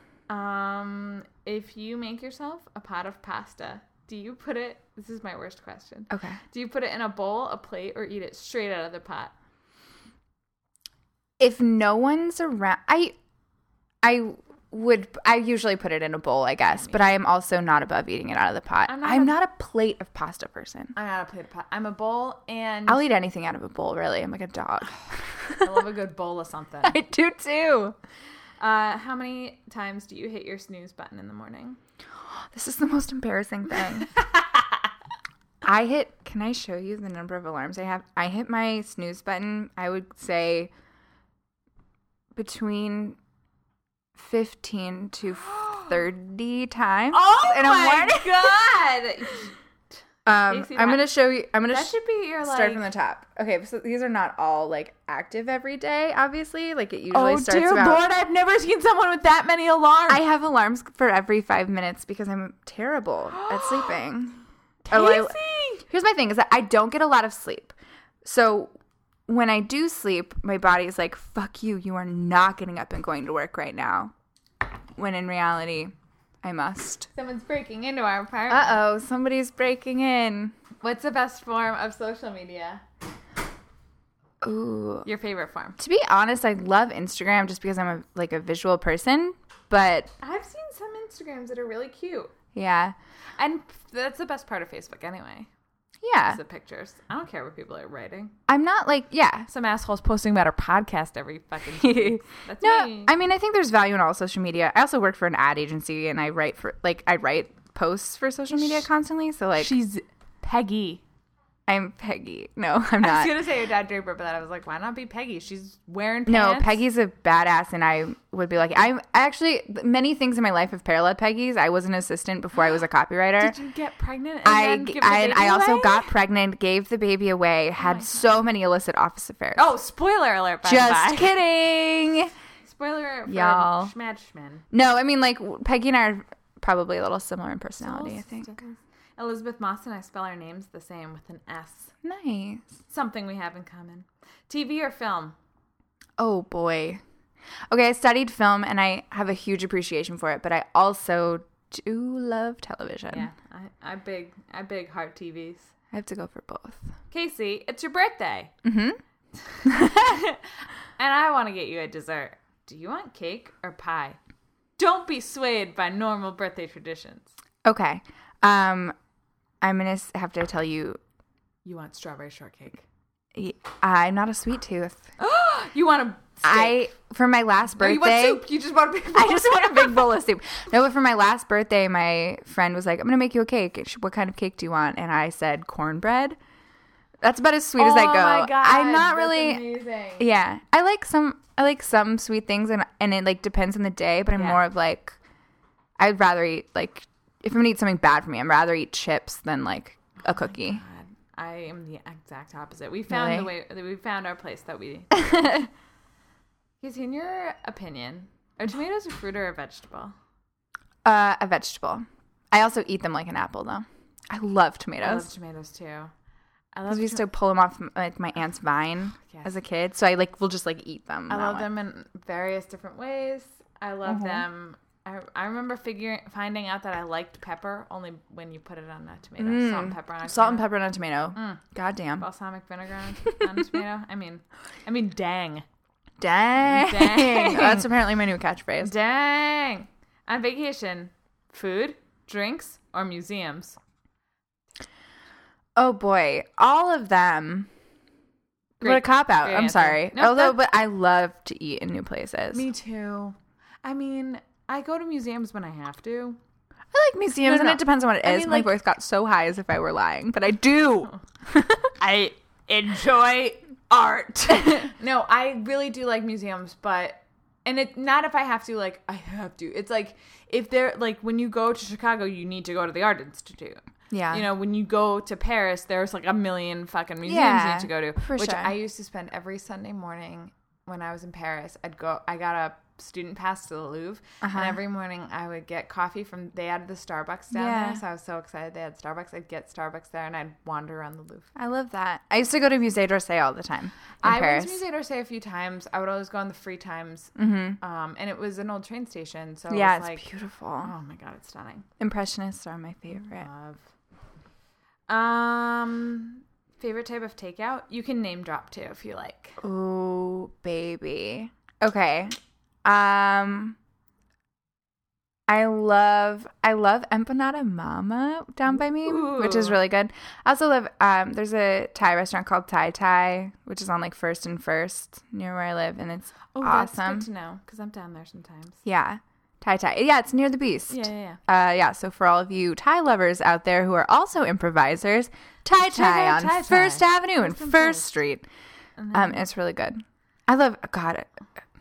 S1: Um, if you make yourself a pot of pasta, do you put it? This is my worst question.
S2: Okay.
S1: Do you put it in a bowl, a plate, or eat it straight out of the pot?
S2: If no one's around, I, I would I usually put it in a bowl, I guess, but I am also not above eating it out of the pot. I'm not, I'm a, not a plate of pasta person.
S1: I'm not a plate of pasta. I'm a bowl, and
S2: I'll eat anything out of a bowl, really. I'm like a dog.
S1: I love a good bowl of something.
S2: I do too.
S1: Uh, how many times do you hit your snooze button in the morning?
S2: This is the most embarrassing thing. I hit, can I show you the number of alarms I have? I hit my snooze button, I would say between fifteen to thirty times.
S1: Oh
S2: in a
S1: my
S2: morning.
S1: God.
S2: um, I'm going to show you, I'm going to
S1: That should be your,
S2: start
S1: like...
S2: from the top. Okay, so these are not all, like, active every day, obviously. Like, it usually
S1: oh,
S2: starts
S1: dear
S2: about...
S1: Lord, I've never seen someone with that many alarms.
S2: I have alarms for every five minutes because I'm terrible at sleeping.
S1: Casey!
S2: Oh, I, here's my thing is that I don't get a lot of sleep. So when I do sleep, my body is like, fuck you, you are not getting up and going to work right now. When in reality, I must.
S1: Someone's breaking into our apartment.
S2: Uh-oh, somebody's breaking in.
S1: What's the best form of social media?
S2: Ooh.
S1: Your favorite form?
S2: To be honest, I love Instagram just because I'm a, like a visual person, but...
S1: I've seen some Instagrams that are really cute.
S2: Yeah.
S1: And that's the best part of Facebook anyway.
S2: Yeah.
S1: Is the pictures. I don't care what people are writing.
S2: I'm not like, yeah.
S1: Some asshole's posting about our podcast every fucking two weeks. That's
S2: no,
S1: me.
S2: I mean, I think there's value in all social media. I also work for an ad agency and I write for, like, I write posts for social media constantly. So, like.
S1: She's Peggy.
S2: I'm Peggy. No, I'm not.
S1: I was going to say your dad Draper, but I was like, why not be Peggy? She's wearing pants.
S2: No, Peggy's a badass, and I would be like, I'm actually, many things in my life have paralleled Peggy's. I was an assistant before I was a copywriter.
S1: Did you get pregnant and
S2: I,
S1: then give the
S2: I,
S1: baby
S2: I also
S1: away?
S2: got pregnant, gave the baby away, had
S1: my
S2: so many illicit office affairs.
S1: Oh, spoiler alert, by the
S2: Just
S1: by.
S2: kidding.
S1: Spoiler alert for
S2: Y'all.
S1: Schmad Schmin.
S2: No, I mean, like, Peggy and I are probably a little similar in personality, I think.
S1: Elizabeth Moss and I spell our names the same with an S.
S2: Nice.
S1: Something we have in common. T V or film?
S2: Oh, boy. Okay, I studied film, and I have a huge appreciation for it, but I also do love television.
S1: Yeah, I, I big I big heart T Vs.
S2: I have to go for both.
S1: Casey, it's your birthday.
S2: Mm-hmm.
S1: And I want to get you a dessert. Do you want cake or pie? Don't be swayed by normal birthday traditions.
S2: Okay. Um, I'm going to have to tell you.
S1: You want strawberry shortcake.
S2: I'm not a sweet tooth.
S1: You want a steak.
S2: I, for my last birthday.
S1: No, you want soup. You just want a big bowl
S2: I just want a big bowl of soup. No, but for my last birthday, my friend was like, I'm going to make you a cake. What kind of cake do you want? And I said cornbread. That's about as sweet
S1: oh
S2: as I go.
S1: My God,
S2: I'm not
S1: that's
S2: really.
S1: Amazing.
S2: Yeah. I like some, I like some sweet things, and, and it like depends on the day, but I'm
S1: yeah.
S2: more of like, I'd rather eat like, if I'm going to eat something bad for me, I'd rather eat chips than like a cookie.
S1: Oh I am the exact opposite. We found
S2: Really?
S1: the way we found our place that we. Is in your opinion, are tomatoes a fruit or a vegetable?
S2: Uh, a vegetable. I also eat them like an apple, though. I love tomatoes.
S1: I love tomatoes too. I love.
S2: Because we used
S1: to-
S2: to pull them off like my aunt's vine
S1: Yes.
S2: as a kid, so I like will just like eat them.
S1: I
S2: that
S1: love
S2: way.
S1: them in various different ways. I love
S2: Mhm.
S1: them. I, I remember figuring finding out that I liked pepper only when you put it on a tomato.
S2: Mm.
S1: Salt and pepper on a
S2: Salt and
S1: tomato.
S2: pepper on a tomato.
S1: Mm.
S2: God damn.
S1: Balsamic vinegar on, on a tomato. I mean, I mean, dang,
S2: Dang.
S1: Dang.
S2: That's apparently my new catchphrase.
S1: dang. On vacation, food, drinks, or museums.
S2: Oh boy, all of them. What a
S1: Great-
S2: cop out.
S1: great
S2: I'm
S1: answer.
S2: sorry.
S1: No,
S2: Although,
S1: that-
S2: but I love to eat in new places.
S1: Me too. I mean, I go to museums when I have to.
S2: I like museums,
S1: No, no,
S2: and
S1: no.
S2: it depends on what it
S1: I
S2: is.
S1: mean,
S2: My
S1: like-
S2: voice got so high as if I were lying, but I do.
S1: I enjoy art. No, I really do like museums, but and it not if I have to, like I have to. It's like if they're like when you go to Chicago, you need to go to the Art Institute.
S2: Yeah.
S1: You know, when you go to Paris, there's like a million fucking museums
S2: Yeah,
S1: you need to go to.
S2: for
S1: which
S2: sure.
S1: I used to spend every Sunday morning when I was in Paris. I'd go I got a student pass to the Louvre,
S2: Uh-huh.
S1: and every morning I would get coffee from they had the Starbucks down
S2: Yeah.
S1: there, so I was so excited they had Starbucks. I'd get Starbucks there and I'd wander around the Louvre.
S2: I love that. I used to go to Musée d'Orsay all the time in
S1: I
S2: Paris.
S1: went to Musée d'Orsay a few times. I would always go on the free times,
S2: Mm-hmm.
S1: um, and it was an old train station, so
S2: Yeah,
S1: it was
S2: it's
S1: like,
S2: beautiful.
S1: oh my god, it's stunning.
S2: Impressionists are my favorite.
S1: Love. Um, favorite type of takeout? You can name drop too if you like.
S2: Ooh, baby. Okay. Um, I love I love Empanada Mama down by me,
S1: Ooh.
S2: which is really good. I also love um there's a Thai restaurant called Thai Thai, which is on like First and First near where I live, and it's
S1: Oh,
S2: awesome.
S1: that's good to know because I'm down there sometimes.
S2: Yeah. Thai Thai. Yeah, it's near the Beast.
S1: Yeah, yeah, yeah.
S2: Uh, yeah, so for all of you Thai lovers out there who are also improvisers, Thai
S1: Check
S2: Thai
S1: out
S2: on
S1: Thai Thai.
S2: First Avenue and
S1: First and
S2: First
S1: First.
S2: Street.
S1: And
S2: Um,
S1: then-
S2: it's really good. I love, God, I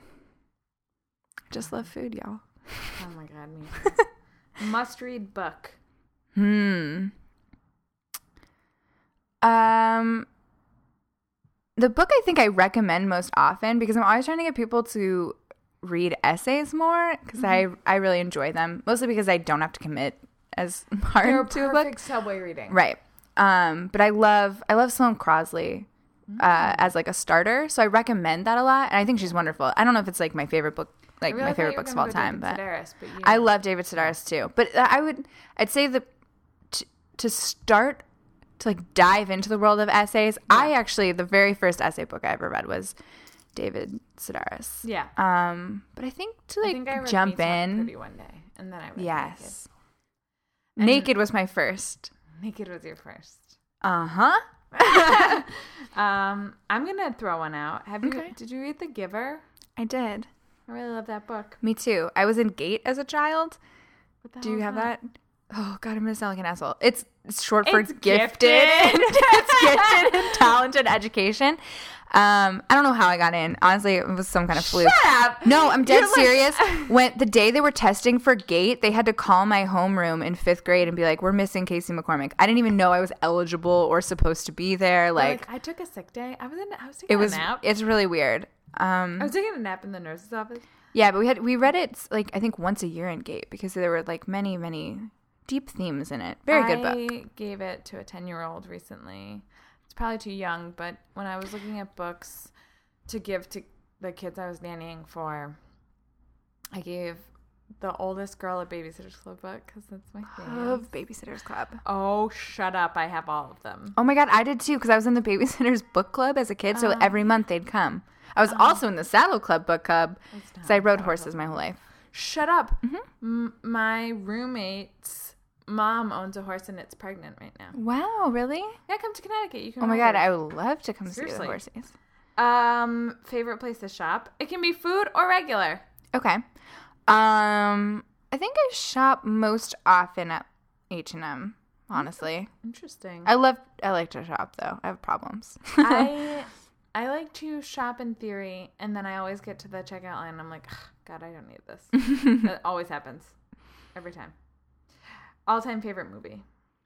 S2: just love food, y'all.
S1: oh my god, me too. Must read book.
S2: Hmm. Um, the book I think I recommend most often because I'm always trying to get people to read essays more because
S1: Mm-hmm.
S2: I I really enjoy them, mostly because I don't have to commit as hard
S1: They're
S2: to a book.
S1: perfect subway reading.
S2: Right. Um, but I love I love Sloane Crosley
S1: Mm.
S2: uh, as like a starter, so I recommend that a lot, and I think she's wonderful. I don't know if it's like my favorite book, like
S1: I really
S2: my
S1: thought
S2: favorite
S1: you were
S2: books of
S1: gonna
S2: all
S1: go
S2: time,
S1: David
S2: but
S1: Sedaris, but you-
S2: I love David Sedaris too. But uh, I would I'd say the t- to start to like dive into the world of essays. I actually the very first essay book I ever read was David Sedaris.
S1: yeah.
S2: Um, but I think to
S1: I
S2: like
S1: think I read
S2: jump
S1: Meets Not
S2: in,
S1: Pretty one day, and then I read
S2: yes,
S1: And-
S2: Naked was my first.
S1: Naked. Naked was your first.
S2: Uh huh.
S1: um, I'm gonna throw one out. Have you?
S2: Okay.
S1: Did you read The Giver?
S2: I did.
S1: I really love that book.
S2: Me too. I was in GATE as a child.
S1: What the
S2: Do
S1: hell
S2: you
S1: is
S2: have that? Oh God, I'm gonna sound like an asshole. It's, it's short for
S1: It's
S2: gifted.
S1: gifted.
S2: It's gifted and talented education. Um, I don't know how I got in. Honestly, it was some kind of fluke.
S1: Shut up.
S2: No, I'm dead
S1: You're like-
S2: serious. When the day they were testing for GATE, they had to call my homeroom in fifth grade and be like, "We're missing Casey McCormick." I didn't even know I was eligible or supposed to be there.
S1: Like,
S2: Like,
S1: I took a sick day. I was in. I was taking
S2: it was.
S1: a nap.
S2: It's really weird. Um,
S1: I was taking a nap in the nurse's office.
S2: Yeah, but we had we read it like I think once a year in GATE because there were like many many deep themes in it. Very good book.
S1: I gave it to a ten-year-old recently. It's probably too young, but when I was looking at books to give to the kids I was nannying for, I gave the oldest girl a Babysitter's Club book because that's my favorite.
S2: Love Babysitters Club.
S1: Oh, shut up. I have all of them.
S2: Oh my God, I did too because I was in the Babysitters Book Club as a kid, so
S1: Oh.
S2: every month they'd come. I was also in the Saddle Club book club
S1: That's not
S2: because I rode
S1: Saddle
S2: horses
S1: Club.
S2: my whole life.
S1: Shut up.
S2: Mm-hmm.
S1: M- my roommate's mom owns a horse and it's pregnant right now.
S2: Wow, really?
S1: Yeah, come to Connecticut. You can
S2: Oh my
S1: ride
S2: God,
S1: her.
S2: I would love to come see
S1: Seriously.
S2: the horses.
S1: Um, favorite place to shop? It can be food or regular.
S2: Okay. Um, I think I shop most often at H and M. Honestly,
S1: Interesting.
S2: I love. I like to shop though. I have problems.
S1: I I like to shop in theory, and then I always get to the checkout line. And I'm like, "Ugh, God, I don't need this. That always happens, every time. All time favorite movie.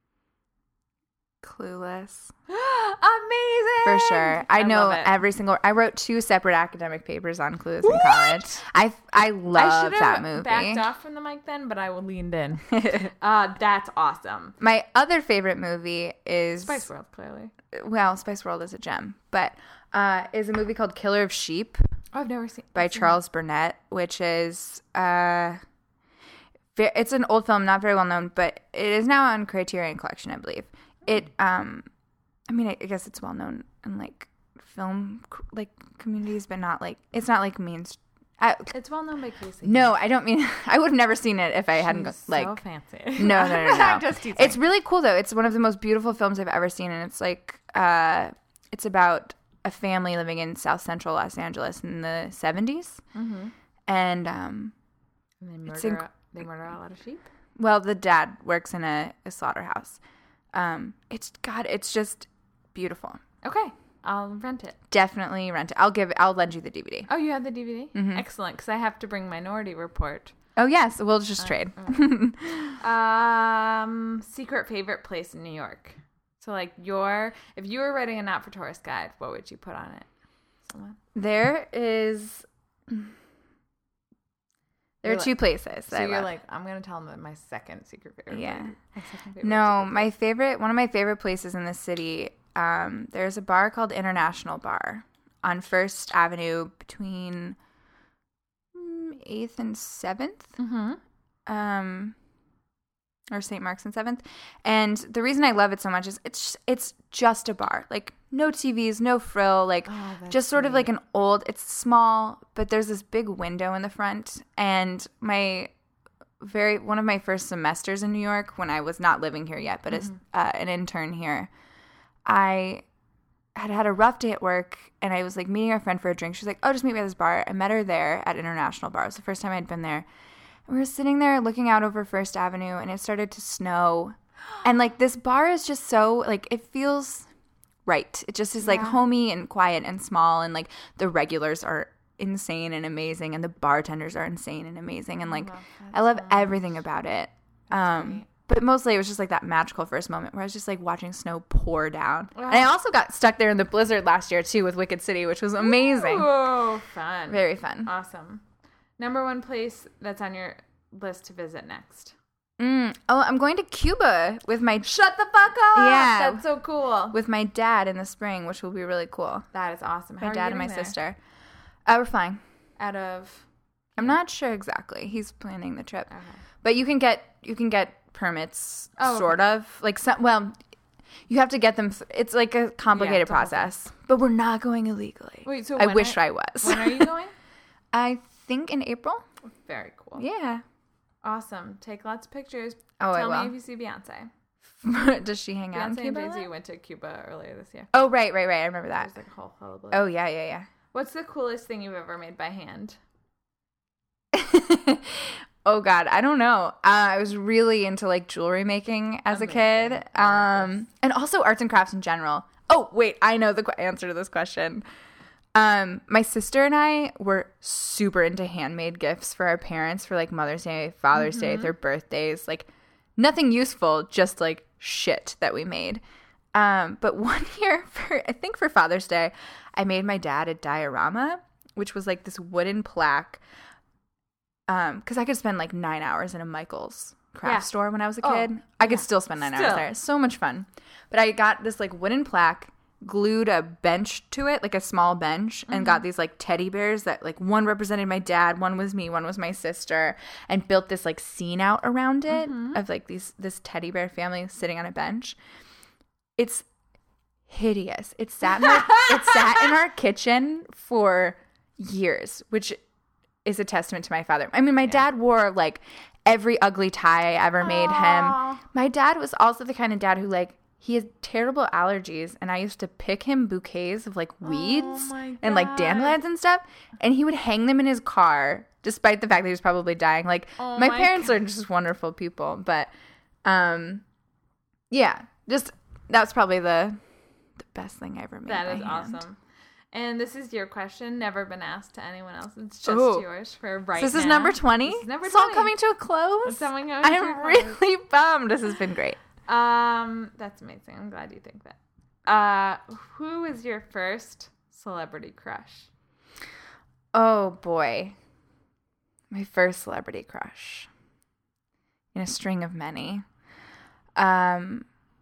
S2: Clueless.
S1: Amazing.
S2: For sure. I, know
S1: love it.
S2: every single I wrote two separate academic papers on Clueless in college. I I
S1: I
S2: love
S1: should
S2: that
S1: have
S2: movie.
S1: backed off from the mic then, but I leaned in. uh, that's awesome.
S2: My other favorite movie is
S1: Spice World, clearly.
S2: well, Spice World is a gem, but uh, is a movie called Killer of Sheep
S1: Oh, I've never seen.
S2: by
S1: seen
S2: Charles Burnett, which is uh, ve- it's an old film, not very well known, but it is now on Criterion Collection, I believe. It, um, I mean, I, I guess it's well known in like film c- like communities, but not like it's not like mean. I,
S1: it. It's well known by Casey.
S2: no, I don't mean I would have never seen it if I hadn't go,
S1: She's
S2: like
S1: so fancy.
S2: no, no, no, no.
S1: I'm just teasing.
S2: It's really cool though. It's one of the most beautiful films I've ever seen, and it's like uh, it's about a family living in South Central Los Angeles in the seventies,
S1: Mhm.
S2: and um,
S1: And they
S2: It's
S1: murder.
S2: inc-
S1: they murder a lot of sheep.
S2: well, the dad works in a, a slaughterhouse. Um, it's God, it's just beautiful.
S1: Okay, I'll rent it.
S2: Definitely rent it. I'll give. I'll lend you the D V D.
S1: Oh, you have the D V D?
S2: Mhm.
S1: Excellent, because I have to bring Minority Report.
S2: Oh yes, we'll just trade.
S1: Um, secret favorite place in New York. So, like, your if you were writing a not for tourist guide, what would you put on it? Someone?
S2: There is. There
S1: You're
S2: are two places. that
S1: So
S2: I
S1: you're
S2: love.
S1: like, I'm gonna tell them my second secret favorite.
S2: Yeah.
S1: My second favorite
S2: No,
S1: secret
S2: my favorite, one of my favorite places in the city, um, there's a bar called International Bar on First Avenue between mm, eighth and seventh,
S1: Mm-hmm.
S2: um, or Saint Mark's and seventh. And the reason I love it so much is it's it's just a bar, like no T Vs, no frill, like
S1: Oh, that's
S2: just sort of
S1: sweet.
S2: like an old. It's small, but there's this big window in the front, and my very one of my first semesters in New York when I was not living here yet, but
S1: Mm-hmm.
S2: as uh, an intern here, I had had a rough day at work, and I was like meeting a friend for a drink. She's like, "Oh, just meet me at this bar." I met her there at International Bar. It was the first time I'd been there. And we were sitting there looking out over First Avenue, and it started to snow. And like this bar is just so like it feels right. It just is like
S1: Yeah.
S2: homey and quiet and small, and like the regulars are insane and amazing, and the bartenders are insane and amazing, and like
S1: love that
S2: I love
S1: so much.
S2: everything about it. Um,
S1: great.
S2: but mostly it was just like that magical first moment where I was just like watching snow pour down.
S1: Wow.
S2: And I also got stuck there in the blizzard last year too with Wicked City, which was amazing.
S1: Oh, fun.
S2: Very fun.
S1: Awesome. Number one place that's on your list to visit next.
S2: Mm. Oh, I'm going to Cuba with my
S1: Shut the fuck up.
S2: Yeah.
S1: That's so cool.
S2: with my dad in the spring, which will be really cool.
S1: That is awesome. How
S2: My
S1: are you
S2: dad and my
S1: getting there?
S2: sister. Uh, we're flying.
S1: Out of
S2: I'm not sure exactly. He's planning the trip,
S1: okay.
S2: but you can get you can get permits,
S1: Oh, okay.
S2: sort of like some. Well, you have to get them. Th- it's like a complicated
S1: it's a whole thing.
S2: process, but we're not going illegally.
S1: Wait, so
S2: I
S1: when
S2: wish
S1: are,
S2: I was.
S1: When are you going?
S2: I think in April.
S1: Very cool.
S2: Yeah.
S1: Awesome. Take lots of pictures.
S2: Oh, I
S1: Tell
S2: will.
S1: me if you see Beyonce.
S2: Does she hang out in
S1: Beyonce
S2: Cuba?
S1: and
S2: a
S1: Jay-Z
S2: lot?
S1: went to Cuba earlier this year.
S2: Oh, right, right, right. I remember
S1: It
S2: that.
S1: was like a whole hullabaloo.
S2: Oh, yeah, yeah,
S1: What's the coolest thing you've ever made by hand?
S2: yeah. Oh God, I don't know. Uh, I was really into like jewelry making as
S1: Amazing.
S2: a kid, um, and also arts and crafts in general. Oh wait, I know the qu- answer to this question. Um, my sister and I were super into handmade gifts for our parents for like Mother's Day, Father's Day, their birthdays. Like nothing useful, just like shit that we made. Um, but one year for I think for Father's Day, I made my dad a diorama, which was like this wooden plaque. Um, because I could spend like nine hours in a Michael's craft
S1: Yeah.
S2: store when I was a
S1: Oh,
S2: kid. I could
S1: yeah.
S2: still spend nine
S1: Still.
S2: hours there. So much fun. But I got this like wooden plaque, glued a bench to it, like a small bench, and
S1: Mm-hmm.
S2: got these like teddy bears that like one represented my dad, one was me, one was my sister, and built this like scene out around it
S1: Mm-hmm.
S2: of like these this teddy bear family sitting on a bench. It's hideous. It sat in our, it sat in our kitchen for years, which is a testament to my father. I mean, my dad wore like every ugly tie I ever made
S1: Aw.
S2: him. My dad was also the kind of dad who like he has terrible allergies, and I used to pick him bouquets of like weeds
S1: my
S2: and like
S1: God.
S2: dandelions and stuff, and he would hang them in his car despite the fact that he was probably dying. Like
S1: Oh
S2: my
S1: my
S2: parents are just wonderful people, but um yeah, just that's probably the the best thing I ever made.
S1: That
S2: by
S1: is
S2: hand.
S1: awesome. And this is your question, never been asked to anyone else. It's just
S2: Ooh.
S1: yours for right
S2: So this is
S1: now.
S2: number twenty.
S1: This is number
S2: It's all
S1: twenty.
S2: coming to a close.
S1: It's coming coming to a
S2: I'm
S1: close.
S2: really bummed. This has been great.
S1: Um, that's amazing. I'm glad you think that. Uh, who is your first celebrity crush?
S2: Oh boy, my first celebrity crush in a string of many. Um,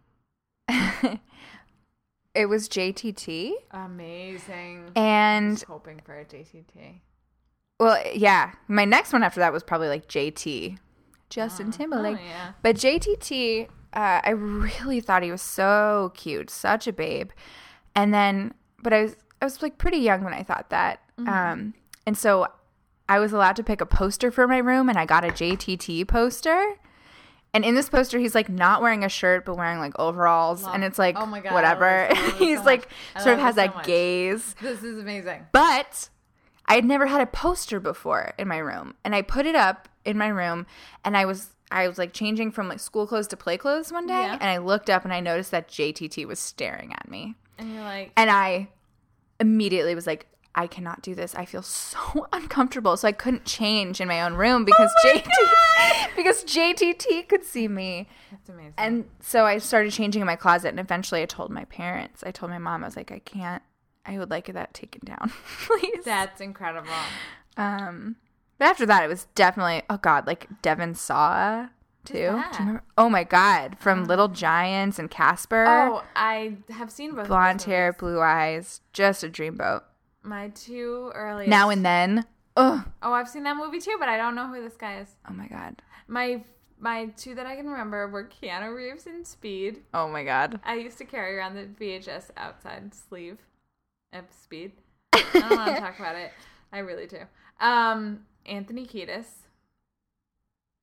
S2: it was J T T,
S1: Amazing. I
S2: and
S1: was hoping for a J T T.
S2: well, yeah, my next one after that was probably like J T, Justin Timberlake.
S1: Oh, yeah.
S2: But J T T, uh, I really thought he was so cute, such a babe. And then, but I was, I was like pretty young when I thought that.
S1: Mm-hmm.
S2: Um, and so I was allowed to pick a poster for my room, and I got a J T T poster. And in this poster, he's like not wearing a shirt, but wearing like overalls.
S1: Love-
S2: And it's like,
S1: Oh my God, I
S2: whatever.
S1: love this- I love this
S2: he's
S1: so
S2: like,
S1: much. I
S2: sort of
S1: love
S2: has
S1: this so
S2: that
S1: much.
S2: gaze.
S1: This is amazing.
S2: But I had never had a poster before in my room, and I put it up in my room, and I was I was like changing from like school clothes to play clothes one day,
S1: Yeah.
S2: and I looked up and I noticed that J T T was staring at me,
S1: And you're like,
S2: and I immediately was like, I cannot do this. I feel so uncomfortable, so I couldn't change in my own room because
S1: Oh my
S2: J T because J T T could see me.
S1: that's amazing.
S2: And so I started changing in my closet, and eventually I told my parents. I told my mom, I was like, I can't. I would like that taken down, please.
S1: That's incredible.
S2: Um, but after that, it was definitely oh god, like Devin Sawa too. Do you
S1: that?
S2: remember? Oh my god, from Little Giants and Casper.
S1: Oh, I have seen both.
S2: blonde
S1: of those
S2: hair,
S1: movies.
S2: blue eyes, just a dreamboat.
S1: My two earliest.
S2: Now and then. Oh,
S1: Oh, I've seen that movie too, but I don't know who this guy is.
S2: oh my god.
S1: My my two that I can remember were Keanu Reeves in Speed.
S2: Oh my god.
S1: I used to carry around the V H S outside sleeve of Speed. I don't want to talk about it. I really do. Um, Anthony Kiedis.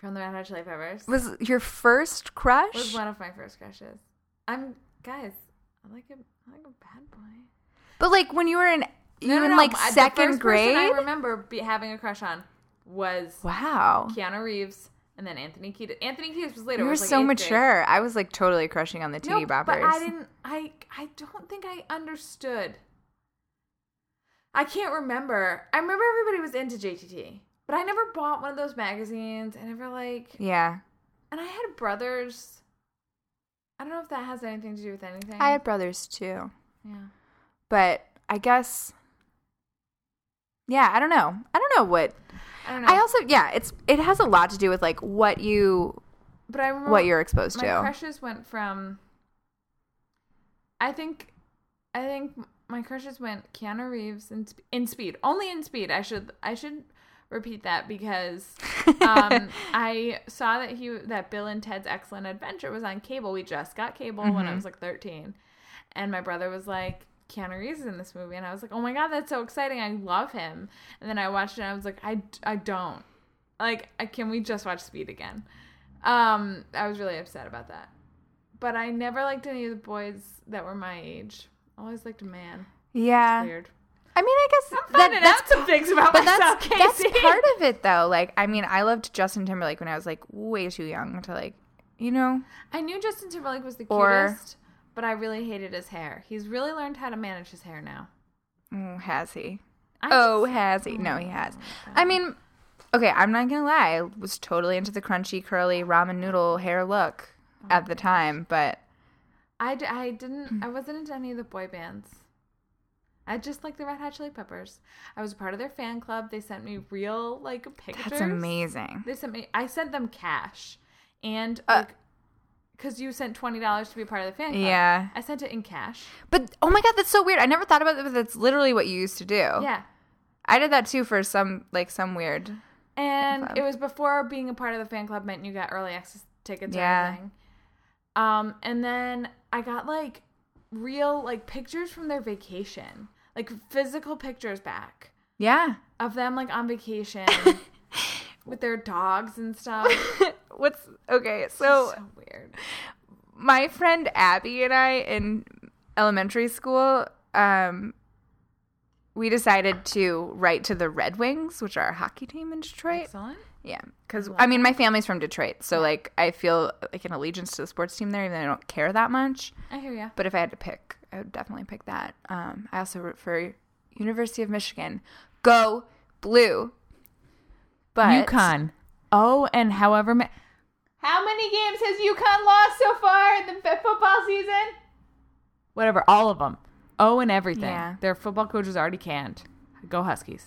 S1: from the Red Hot Chili Peppers.
S2: Was your first crush?
S1: Was one of my first crushes. I'm guys. I like a I like a bad boy.
S2: But like when you were in you
S1: no,
S2: were
S1: no,
S2: in
S1: no.
S2: like
S1: I,
S2: second
S1: the first
S2: grade.
S1: person I remember be, having a crush on was
S2: Wow.
S1: Keanu Reeves and then Anthony Kiedis. Anthony Kiedis was later.
S2: You were
S1: was like
S2: so
S1: eighth
S2: mature.
S1: grade.
S2: I was like totally crushing on the titty
S1: no,
S2: boppers.
S1: but I didn't. I I don't think I understood. I can't remember. I remember everybody was into J T T, but I never bought one of those magazines. I never like.
S2: Yeah.
S1: And I had brothers. I don't know if that has anything to do with anything.
S2: I had brothers too.
S1: Yeah.
S2: But I guess. Yeah, I don't know. I don't know what.
S1: I don't know.
S2: I also yeah, it's it has a lot to do with like what you
S1: but I remember
S2: what you're exposed
S1: my
S2: to.
S1: crushes went from. I think, I think my crushes went Keanu Reeves in in Speed, only in Speed. I should I should repeat that because um, I saw that he that Bill and Ted's Excellent Adventure was on cable. We just got cable mm-hmm. when I was like thirteen, and my brother was like, Keanu Reeves is in this movie, and I was like, oh my god, that's so exciting, I love him. And then I watched it and I was like, I, I don't like I, can we just watch Speed again? um I was really upset about that, but I never liked any of the boys that were my age. I always liked a man.
S2: Yeah,
S1: weird.
S2: I mean, I guess
S1: I'm finding
S2: that,
S1: out some things about
S2: but
S1: myself,
S2: that's,
S1: Casey.
S2: That's part of it though. Like, I mean, I loved Justin Timberlake when I was like way too young to like, you know.
S1: I knew Justin Timberlake was the
S2: or,
S1: cutest, but I really hated his hair. He's really learned how to manage his hair now.
S2: Oh, has he?
S1: I
S2: oh,
S1: just,
S2: has he? No, he has. I mean, okay, I'm not gonna lie. I was totally into the crunchy, curly ramen noodle hair look oh, at the time, but
S1: I, d- I didn't. I wasn't into any of the boy bands. I just like the Red Hot Chili Peppers. I was a part of their fan club. They sent me real like pictures.
S2: That's amazing.
S1: They sent me. I sent them cash, and
S2: uh,
S1: like, because you sent twenty dollars to be a part of the fan club.
S2: Yeah.
S1: I sent it in cash.
S2: But oh my god, that's so weird. I never thought about it, but that's literally what you used to do.
S1: Yeah.
S2: I did that too for some like some weird.
S1: And
S2: club.
S1: It was before being a part of the fan club meant you got early access tickets.
S2: Yeah.
S1: Or anything. Um, and then I got like real like pictures from their vacation, like physical pictures back.
S2: Yeah.
S1: Of them like on vacation with their dogs and stuff.
S2: What's okay? So,
S1: so weird.
S2: My friend Abby and I in elementary school, um, we decided to write to the Red Wings, which are a hockey team in Detroit.
S1: Excellent.
S2: Yeah, because I, I mean, my family's from Detroit, so like I feel like an allegiance to the sports team there, even though I don't care that much.
S1: I hear ya.
S2: But if I had to pick, I would definitely pick that. Um, I also root for University of Michigan. Go Blue. But
S1: UConn. Oh, and however ma- how many games has UConn lost so far in the football season? Whatever, all of them. Oh, and everything.
S2: Yeah.
S1: Their football coach is already canned. Go Huskies.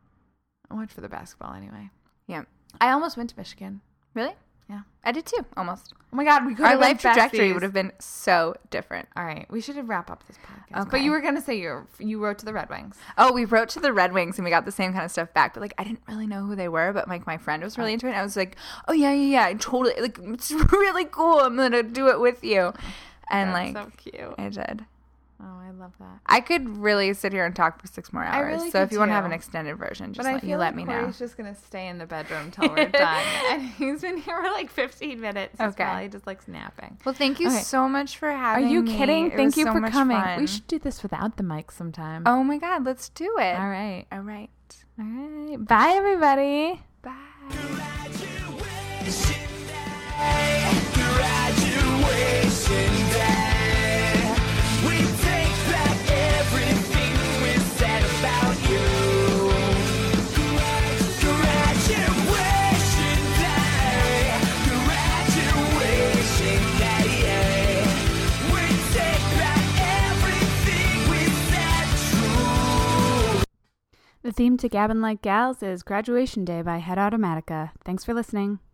S1: I went for the basketball anyway.
S2: Yeah.
S1: I almost went to Michigan.
S2: Really?
S1: Yeah.
S2: I did too, almost.
S1: Oh my God, we could
S2: Our
S1: have
S2: life
S1: been
S2: trajectory
S1: besties.
S2: would have been so different.
S1: All right, we should wrap up this podcast.
S2: Okay.
S1: But you were gonna say you you wrote to the Red Wings.
S2: Oh, we wrote to the Red Wings and we got the same kind of stuff back, but like I didn't really know who they were. But like my friend was really into it. And I was like, oh yeah, yeah, yeah, I totally like it's really cool. I'm gonna do it with you. And
S1: That's
S2: like,
S1: so cute.
S2: I did.
S1: Oh, I love that.
S2: I could really sit here and talk for six more hours.
S1: really
S2: so
S1: could
S2: if you want to have
S1: too.
S2: an extended version, just
S1: But I
S2: let,
S1: feel
S2: you
S1: like
S2: let me know.
S1: Corey's just gonna stay in the bedroom till we're done, and he's been here for like fifteen minutes. He's
S2: Okay.
S1: probably just like snapping.
S2: Well, thank you
S1: Okay.
S2: so much for
S1: Are
S2: having me.
S1: you kidding?
S2: It
S1: Thank
S2: was
S1: you
S2: so
S1: for
S2: much
S1: coming.
S2: fun.
S1: We should do this without the mic sometime.
S2: Oh my God, let's do it.
S1: All right.
S2: All right.
S1: All right. Bye, everybody.
S2: Bye.
S3: Graduation day, graduation day. We take back everything we said about you. Graduation day, graduation day. We take back everything we said true.
S4: The theme to Gabbin' Like Gals is Graduation Day by Head Automatica. Thanks for listening.